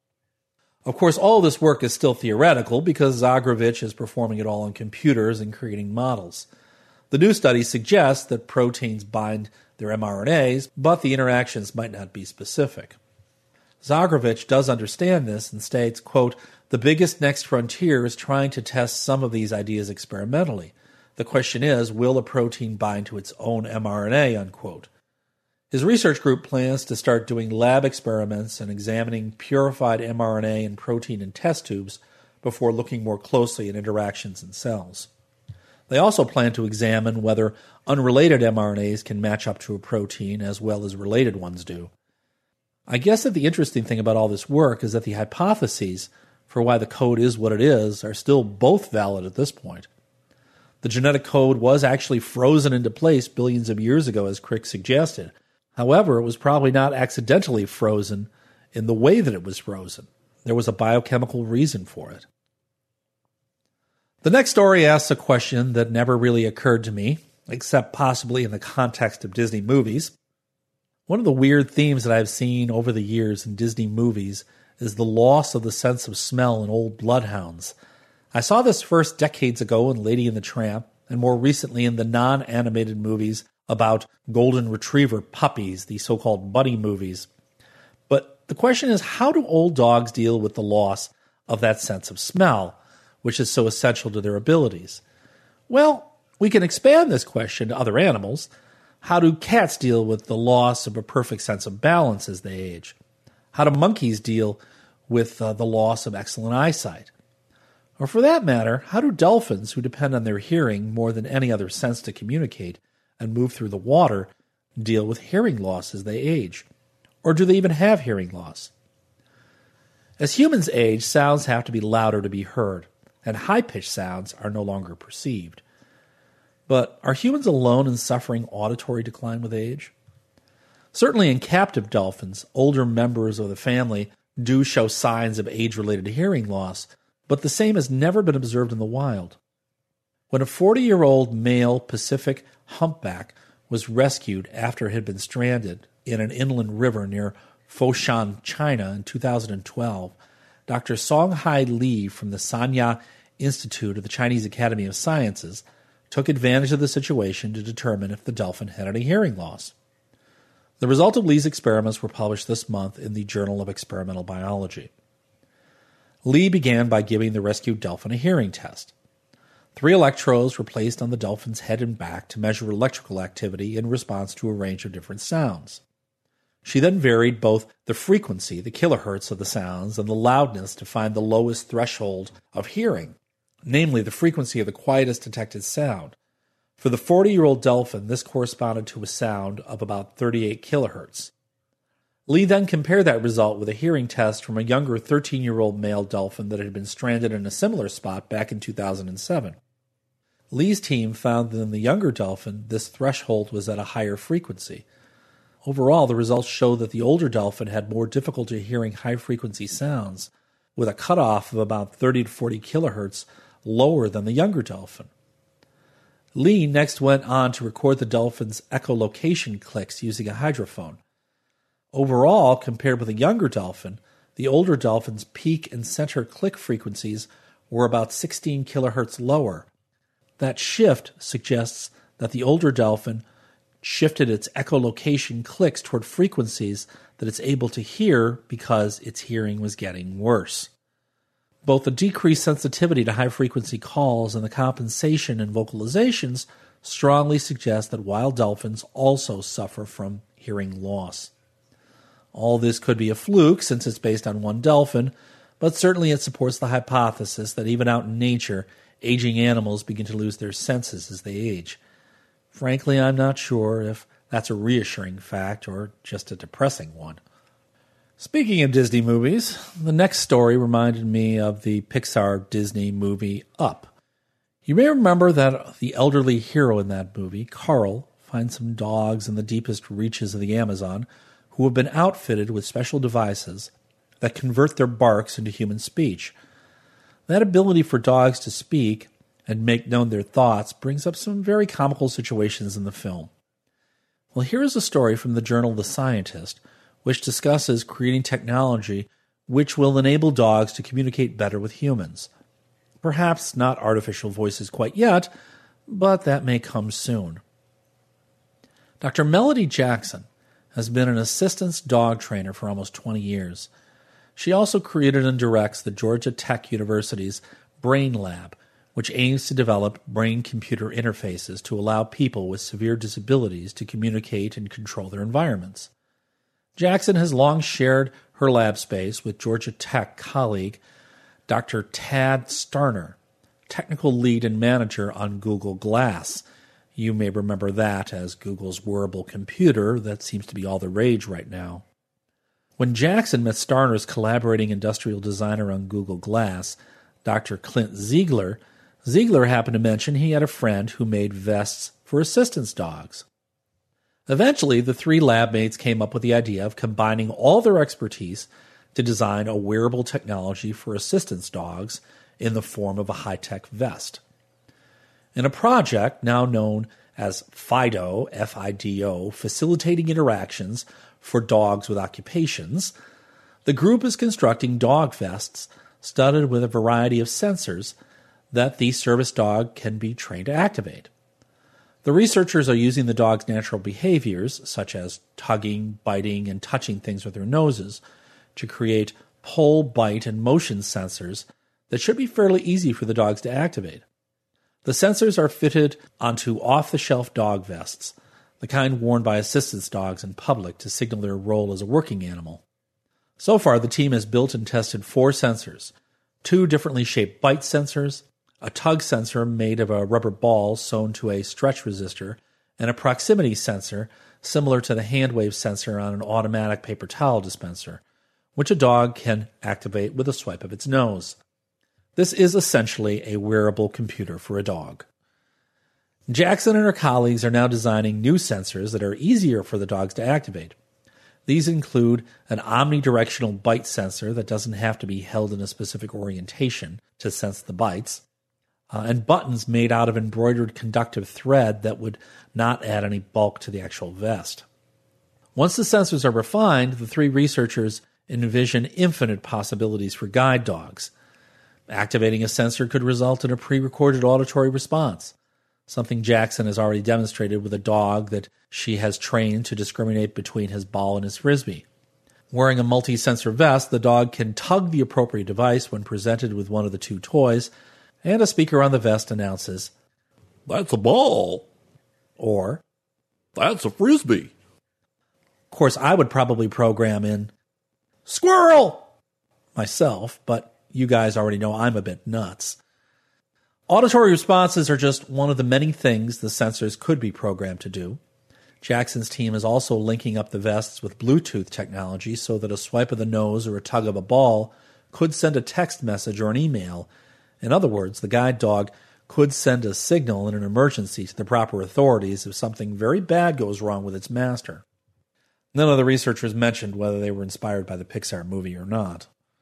Of course, all this work is still theoretical because Zagrovic is performing it all on computers and creating models. The new study suggests that proteins bind their mRNAs, but the interactions might not be specific. Zagrovic does understand this and states, quote, "The biggest next frontier is trying to test some of these ideas experimentally. The question is, will a protein bind to its own mRNA?" unquote. His research group plans to start doing lab experiments and examining purified mRNA and protein in test tubes before looking more closely at interactions in cells. They also plan to examine whether unrelated mRNAs can match up to a protein as well as related ones do. I guess that the interesting thing about all this work is that the hypotheses for why the code is what it is are still both valid at this point. The genetic code was actually frozen into place billions of years ago, as Crick suggested. However, it was probably not accidentally frozen in the way that it was frozen. There was a biochemical reason for it. The next story asks a question that never really occurred to me, except possibly in the context of Disney movies. One of the weird themes that I've seen over the years in Disney movies is the loss of the sense of smell in old bloodhounds. I saw this first decades ago in Lady and the Tramp, and more recently in the non-animated movies about golden retriever puppies, the so-called buddy movies. But The question is, how do old dogs deal with the loss of that sense of smell, which is so essential to their abilities? Well, we can expand this question to other animals. How do cats deal with the loss of a perfect sense of balance as they age? How do monkeys deal with uh, the loss of excellent eyesight? Or for that matter, how do dolphins, who depend on their hearing more than any other sense to communicate and move through the water, deal with hearing loss as they age? Or do they even have hearing loss? As humans age, sounds have to be louder to be heard, and high-pitched sounds are no longer perceived. But are humans alone in suffering auditory decline with age? Certainly in captive dolphins, older members of the family do show signs of age-related hearing loss, but the same has never been observed in the wild. When a forty-year-old male Pacific humpback was rescued after it had been stranded in an inland river near Foshan, China in two thousand twelve, Doctor Songhai Li from the Sanya Institute of the Chinese Academy of Sciences took advantage of the situation to determine if the dolphin had any hearing loss. The result of Li's experiments were published this month in the Journal of Experimental Biology. Li began by giving the rescued dolphin a hearing test. Three electrodes were placed on the dolphin's head and back to measure electrical activity in response to a range of different sounds. She then varied both the frequency, the kilohertz of the sounds, and the loudness to find the lowest threshold of hearing, namely the frequency of the quietest detected sound. For the forty-year-old dolphin, this corresponded to a sound of about thirty-eight kilohertz. Li then compared that result with a hearing test from a younger thirteen-year-old male dolphin that had been stranded in a similar spot back in two thousand seven. Li's team found that in the younger dolphin, this threshold was at a higher frequency. Overall, the results show that the older dolphin had more difficulty hearing high-frequency sounds, with a cutoff of about thirty to forty kilohertz lower than the younger dolphin. Li next went on to record the dolphin's echolocation clicks using a hydrophone. Overall, compared with a younger dolphin, the older dolphin's peak and center click frequencies were about sixteen kilohertz lower. That shift suggests that the older dolphin shifted its echolocation clicks toward frequencies that it's able to hear because its hearing was getting worse. Both the decreased sensitivity to high-frequency calls and the compensation in vocalizations strongly suggest that wild dolphins also suffer from hearing loss. All this could be a fluke since it's based on one dolphin, but certainly it supports the hypothesis that even out in nature, aging animals begin to lose their senses as they age. Frankly, I'm not sure if that's a reassuring fact or just a depressing one. Speaking of Disney movies, the next story reminded me of the Pixar Disney movie Up. You may remember that the elderly hero in that movie, Carl, finds some dogs in the deepest reaches of the Amazon who have been outfitted with special devices that convert their barks into human speech. That ability for dogs to speak and make known their thoughts brings up some very comical situations in the film. Well, here is a story from the journal The Scientist, which discusses creating technology which will enable dogs to communicate better with humans. Perhaps not artificial voices quite yet, but that may come soon. Doctor Melody Jackson has been an assistance dog trainer for almost twenty years. She also created and directs the Georgia Tech University's Brain Lab, which aims to develop brain-computer interfaces to allow people with severe disabilities to communicate and control their environments. Jackson has long shared her lab space with Georgia Tech colleague Doctor Tad Starner, technical lead and manager on Google Glass. You may remember that as Google's wearable computer that seems to be all the rage right now. When Jackson met Starner's collaborating industrial designer on Google Glass, Doctor Clint Ziegler, Ziegler happened to mention he had a friend who made vests for assistance dogs. Eventually, the three lab mates came up with the idea of combining all their expertise to design a wearable technology for assistance dogs in the form of a high-tech vest. In a project now known as FIDO, F I D O, Facilitating Interactions for Dogs with Occupations, the group is constructing dog vests studded with a variety of sensors that the service dog can be trained to activate. The researchers are using the dog's natural behaviors, such as tugging, biting, and touching things with their noses, to create pull, bite, and motion sensors that should be fairly easy for the dogs to activate. The sensors are fitted onto off-the-shelf dog vests, the kind worn by assistance dogs in public to signal their role as a working animal. So far, the team has built and tested four sensors, two differently shaped bite sensors, a tug sensor made of a rubber ball sewn to a stretch resistor, and a proximity sensor similar to the hand wave sensor on an automatic paper towel dispenser, which a dog can activate with a swipe of its nose. This is essentially a wearable computer for a dog. Jackson and her colleagues are now designing new sensors that are easier for the dogs to activate. These include an omnidirectional bite sensor that doesn't have to be held in a specific orientation to sense the bites, uh, and buttons made out of embroidered conductive thread that would not add any bulk to the actual vest. Once the sensors are refined, the three researchers envision infinite possibilities for guide dogs. Activating a sensor could result in a pre-recorded auditory response, something Jackson has already demonstrated with a dog that she has trained to discriminate between his ball and his frisbee. Wearing a multi-sensor vest, the dog can tug the appropriate device when presented with one of the two toys, and a speaker on the vest announces, "That's a ball," or "That's a frisbee." Of course, I would probably program in, "Squirrel!" myself, but you guys already know I'm a bit nuts. Auditory responses are just one of the many things the sensors could be programmed to do. Jackson's team is also linking up the vests with Bluetooth technology so that a swipe of the nose or a tug of a ball could send a text message or an email. In other words, the guide dog could send a signal in an emergency to the proper authorities if something very bad goes wrong with its master. None of the researchers mentioned whether they were inspired by the Pixar movie or not.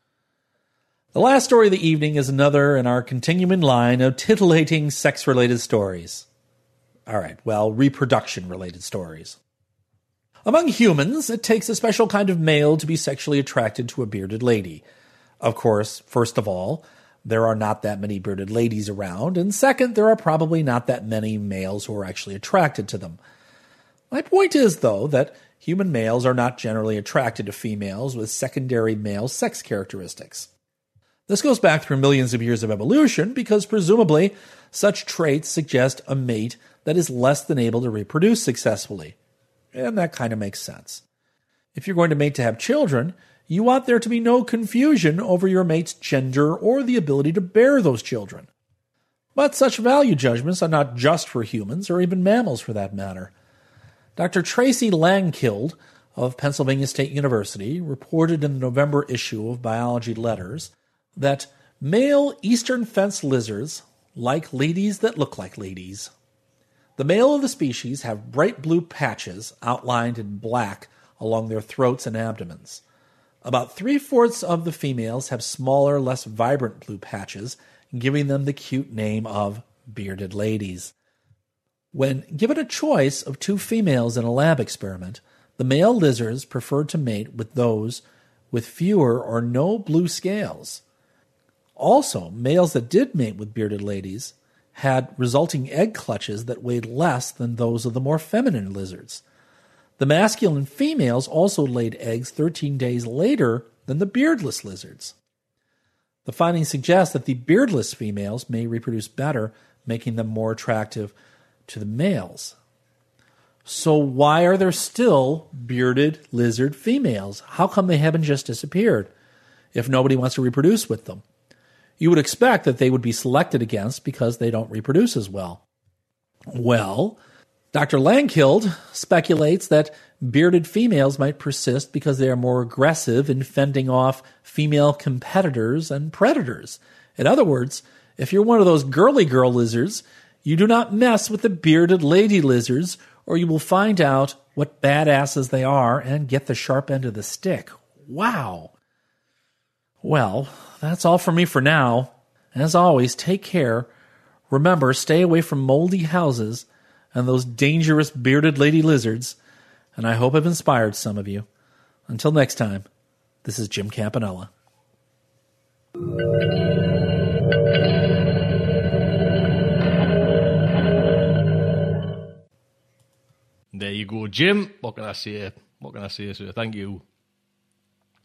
The last story of the evening is another in our continuing line of titillating sex-related stories. All right, well, reproduction-related stories. Among humans, it takes a special kind of male to be sexually attracted to a bearded lady. Of course, first of all, there are not that many bearded ladies around, and second, there are probably not that many males who are actually attracted to them. My point is, though, that human males are not generally attracted to females with secondary male sex characteristics. This goes back through millions of years of evolution because presumably such traits suggest a mate that is less than able to reproduce successfully. And that kind of makes sense. If you're going to mate to have children, you want there to be no confusion over your mate's gender or the ability to bear those children. But such value judgments are not just for humans or even mammals for that matter. Doctor Tracy Langkild of Pennsylvania State University reported in the November issue of Biology Letters that male eastern fence lizards like ladies that look like ladies. The male of the species have bright blue patches outlined in black along their throats and abdomens. About three-fourths of the females have smaller, less vibrant blue patches, giving them the cute name of bearded ladies. When given a choice of two females in a lab experiment, the male lizards preferred to mate with those with fewer or no blue scales. Also, males that did mate with bearded ladies had resulting egg clutches that weighed less than those of the more feminine lizards. The masculine females also laid eggs thirteen days later than the beardless lizards. The findings suggest that the beardless females may reproduce better, making them more attractive to the males. So why are there still bearded lizard females? How come they haven't just disappeared if nobody wants to reproduce with them? You would expect that they would be selected against because they don't reproduce as well. Well, Doctor Langkild speculates that bearded females might persist because they are more aggressive in fending off female competitors and predators. In other words, if you're one of those girly girl lizards, you do not mess with the bearded lady lizards, or you will find out what badasses they are and get the sharp end of the stick. Wow. Well, that's all for me for now. As always, take care. Remember, stay away from moldy houses and those dangerous bearded lady lizards, and I hope I've inspired some of you. Until next time, this is Jim Campanella. There you go, Jim. What can I say? What can I say, sir? Thank you.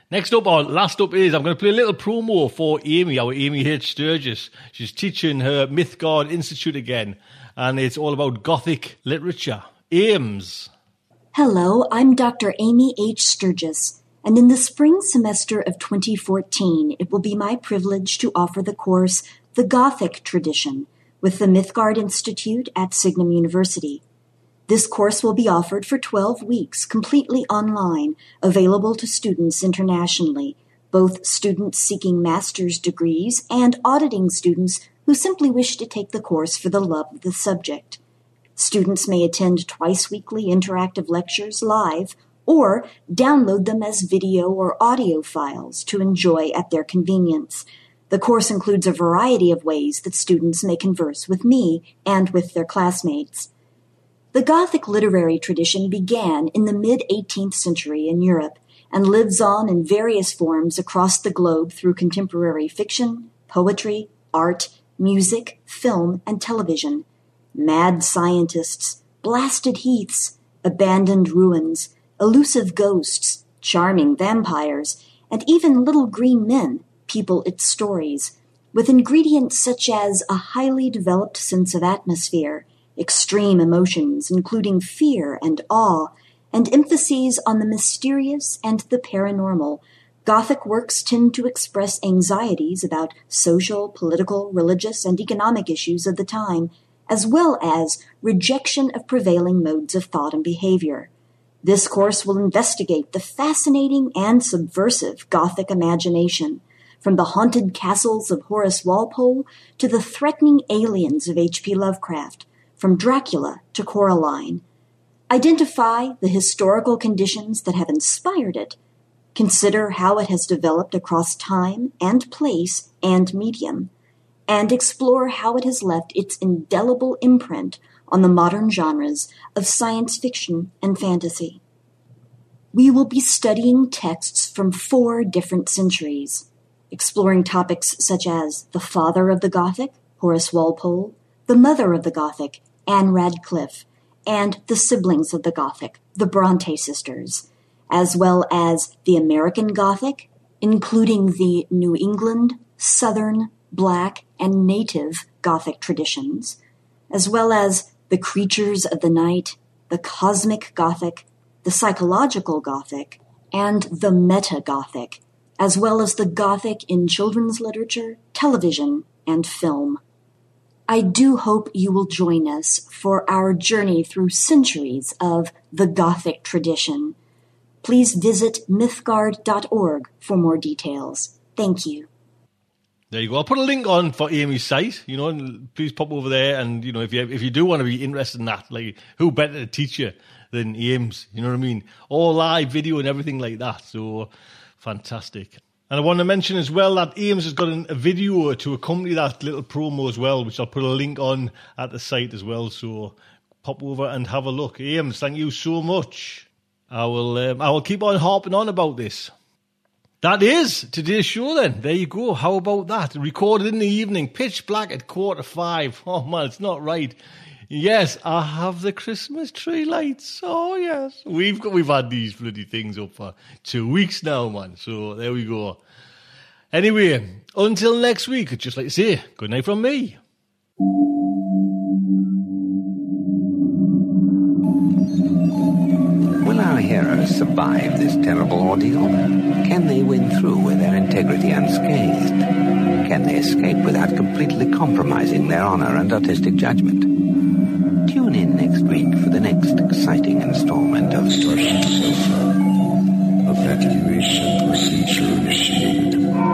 Next up, or last up is, I'm going to play a little promo for Amy, our Amy H. Sturgis. She's teaching her Mythgard Institute again, and it's all about Gothic literature. Ames. Hello, I'm Doctor Amy H. Sturgis, and in the spring semester of twenty fourteen, it will be my privilege to offer the course The Gothic Tradition with the Mythgard Institute at Signum University. This course will be offered for twelve weeks, completely online, available to students internationally, both students seeking master's degrees and auditing students who simply wish to take the course for the love of the subject. Students may attend twice-weekly interactive lectures live or download them as video or audio files to enjoy at their convenience. The course includes a variety of ways that students may converse with me and with their classmates. The Gothic literary tradition began in the mid-eighteenth century in Europe and lives on in various forms across the globe through contemporary fiction, poetry, art, music, film, and television. Mad scientists, blasted heaths, abandoned ruins, elusive ghosts, charming vampires, and even little green men people its stories, with ingredients such as a highly developed sense of atmosphere, extreme emotions, including fear and awe, and emphases on the mysterious and the paranormal. Gothic works tend to express anxieties about social, political, religious, and economic issues of the time, as well as rejection of prevailing modes of thought and behavior. This course will investigate the fascinating and subversive Gothic imagination, from the haunted castles of Horace Walpole to the threatening aliens of H P Lovecraft, from Dracula to Coraline. Identify the historical conditions that have inspired it. Consider how it has developed across time and place and medium, and explore how it has left its indelible imprint on the modern genres of science fiction and fantasy. We will be studying texts from four different centuries, exploring topics such as the father of the Gothic, Horace Walpole, the mother of the Gothic, Anne Radcliffe, and the siblings of the Gothic, the Bronte sisters, as well as the American Gothic, including the New England, Southern, Black, and Native Gothic traditions, as well as the creatures of the night, the cosmic Gothic, the psychological Gothic, and the meta-Gothic, as well as the Gothic in children's literature, television, and film. I do hope you will join us for our journey through centuries of the Gothic tradition. Please visit mythgard dot org for more details. Thank you. There you go. I'll put a link on for Amy's site, you know, and please pop over there. And, you know, if you if you do want to be interested in that, like, who better to teach you than Ames, you know what I mean? All live video and everything like that. So, fantastic. And I want to mention as well that Ames has got a video to accompany that little promo as well, which I'll put a link on at the site as well. So pop over and have a look. Ames, thank you so much. I will um, I will keep on harping on about this. That is today's show then. There you go. How about that? Recorded in the evening, pitch black at quarter five. Oh man, it's not right. Yes, I have the Christmas tree lights. Oh yes, we've got we've had these bloody things up for two weeks now, man. So there we go. Anyway, until next week, I'd just like to say good night from me. Will our heroes survive this terrible ordeal? Can they win through with their integrity unscathed? Can they escape without completely compromising their honor and artistic judgment? Tune in next week for the next exciting installment of Starship Sofa. Evacuation procedure initiated.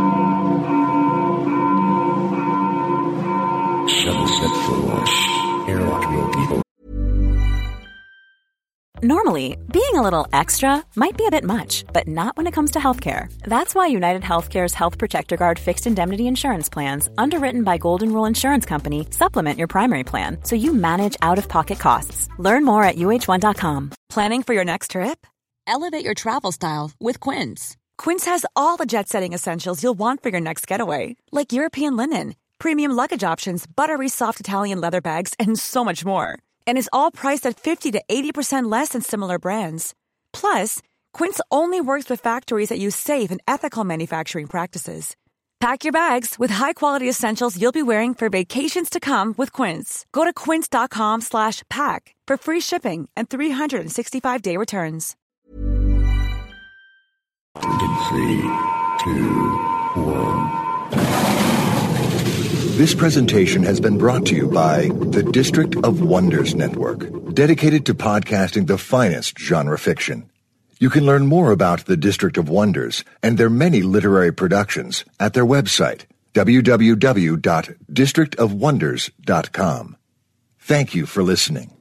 Shuttle set for launch. Airlock will be open. Normally, being a little extra might be a bit much, but not when it comes to healthcare. That's why United Healthcare's Health Protector Guard fixed indemnity insurance plans, underwritten by Golden Rule Insurance Company, supplement your primary plan so you manage out-of-pocket costs. Learn more at U H one dot com. Planning for your next trip? Elevate your travel style with Quince. Quince has all the jet-setting essentials you'll want for your next getaway, like European linen, premium luggage options, buttery soft Italian leather bags, and so much more. And is all priced at fifty to eighty percent less than similar brands. Plus, Quince only works with factories that use safe and ethical manufacturing practices. Pack your bags with high-quality essentials you'll be wearing for vacations to come with Quince. Go to quince.com slash pack for free shipping and three sixty-five day returns. Three, two, one. This presentation has been brought to you by the District of Wonders Network, dedicated to podcasting the finest genre fiction. You can learn more about the District of Wonders and their many literary productions at their website, w w w dot district of wonders dot com. Thank you for listening.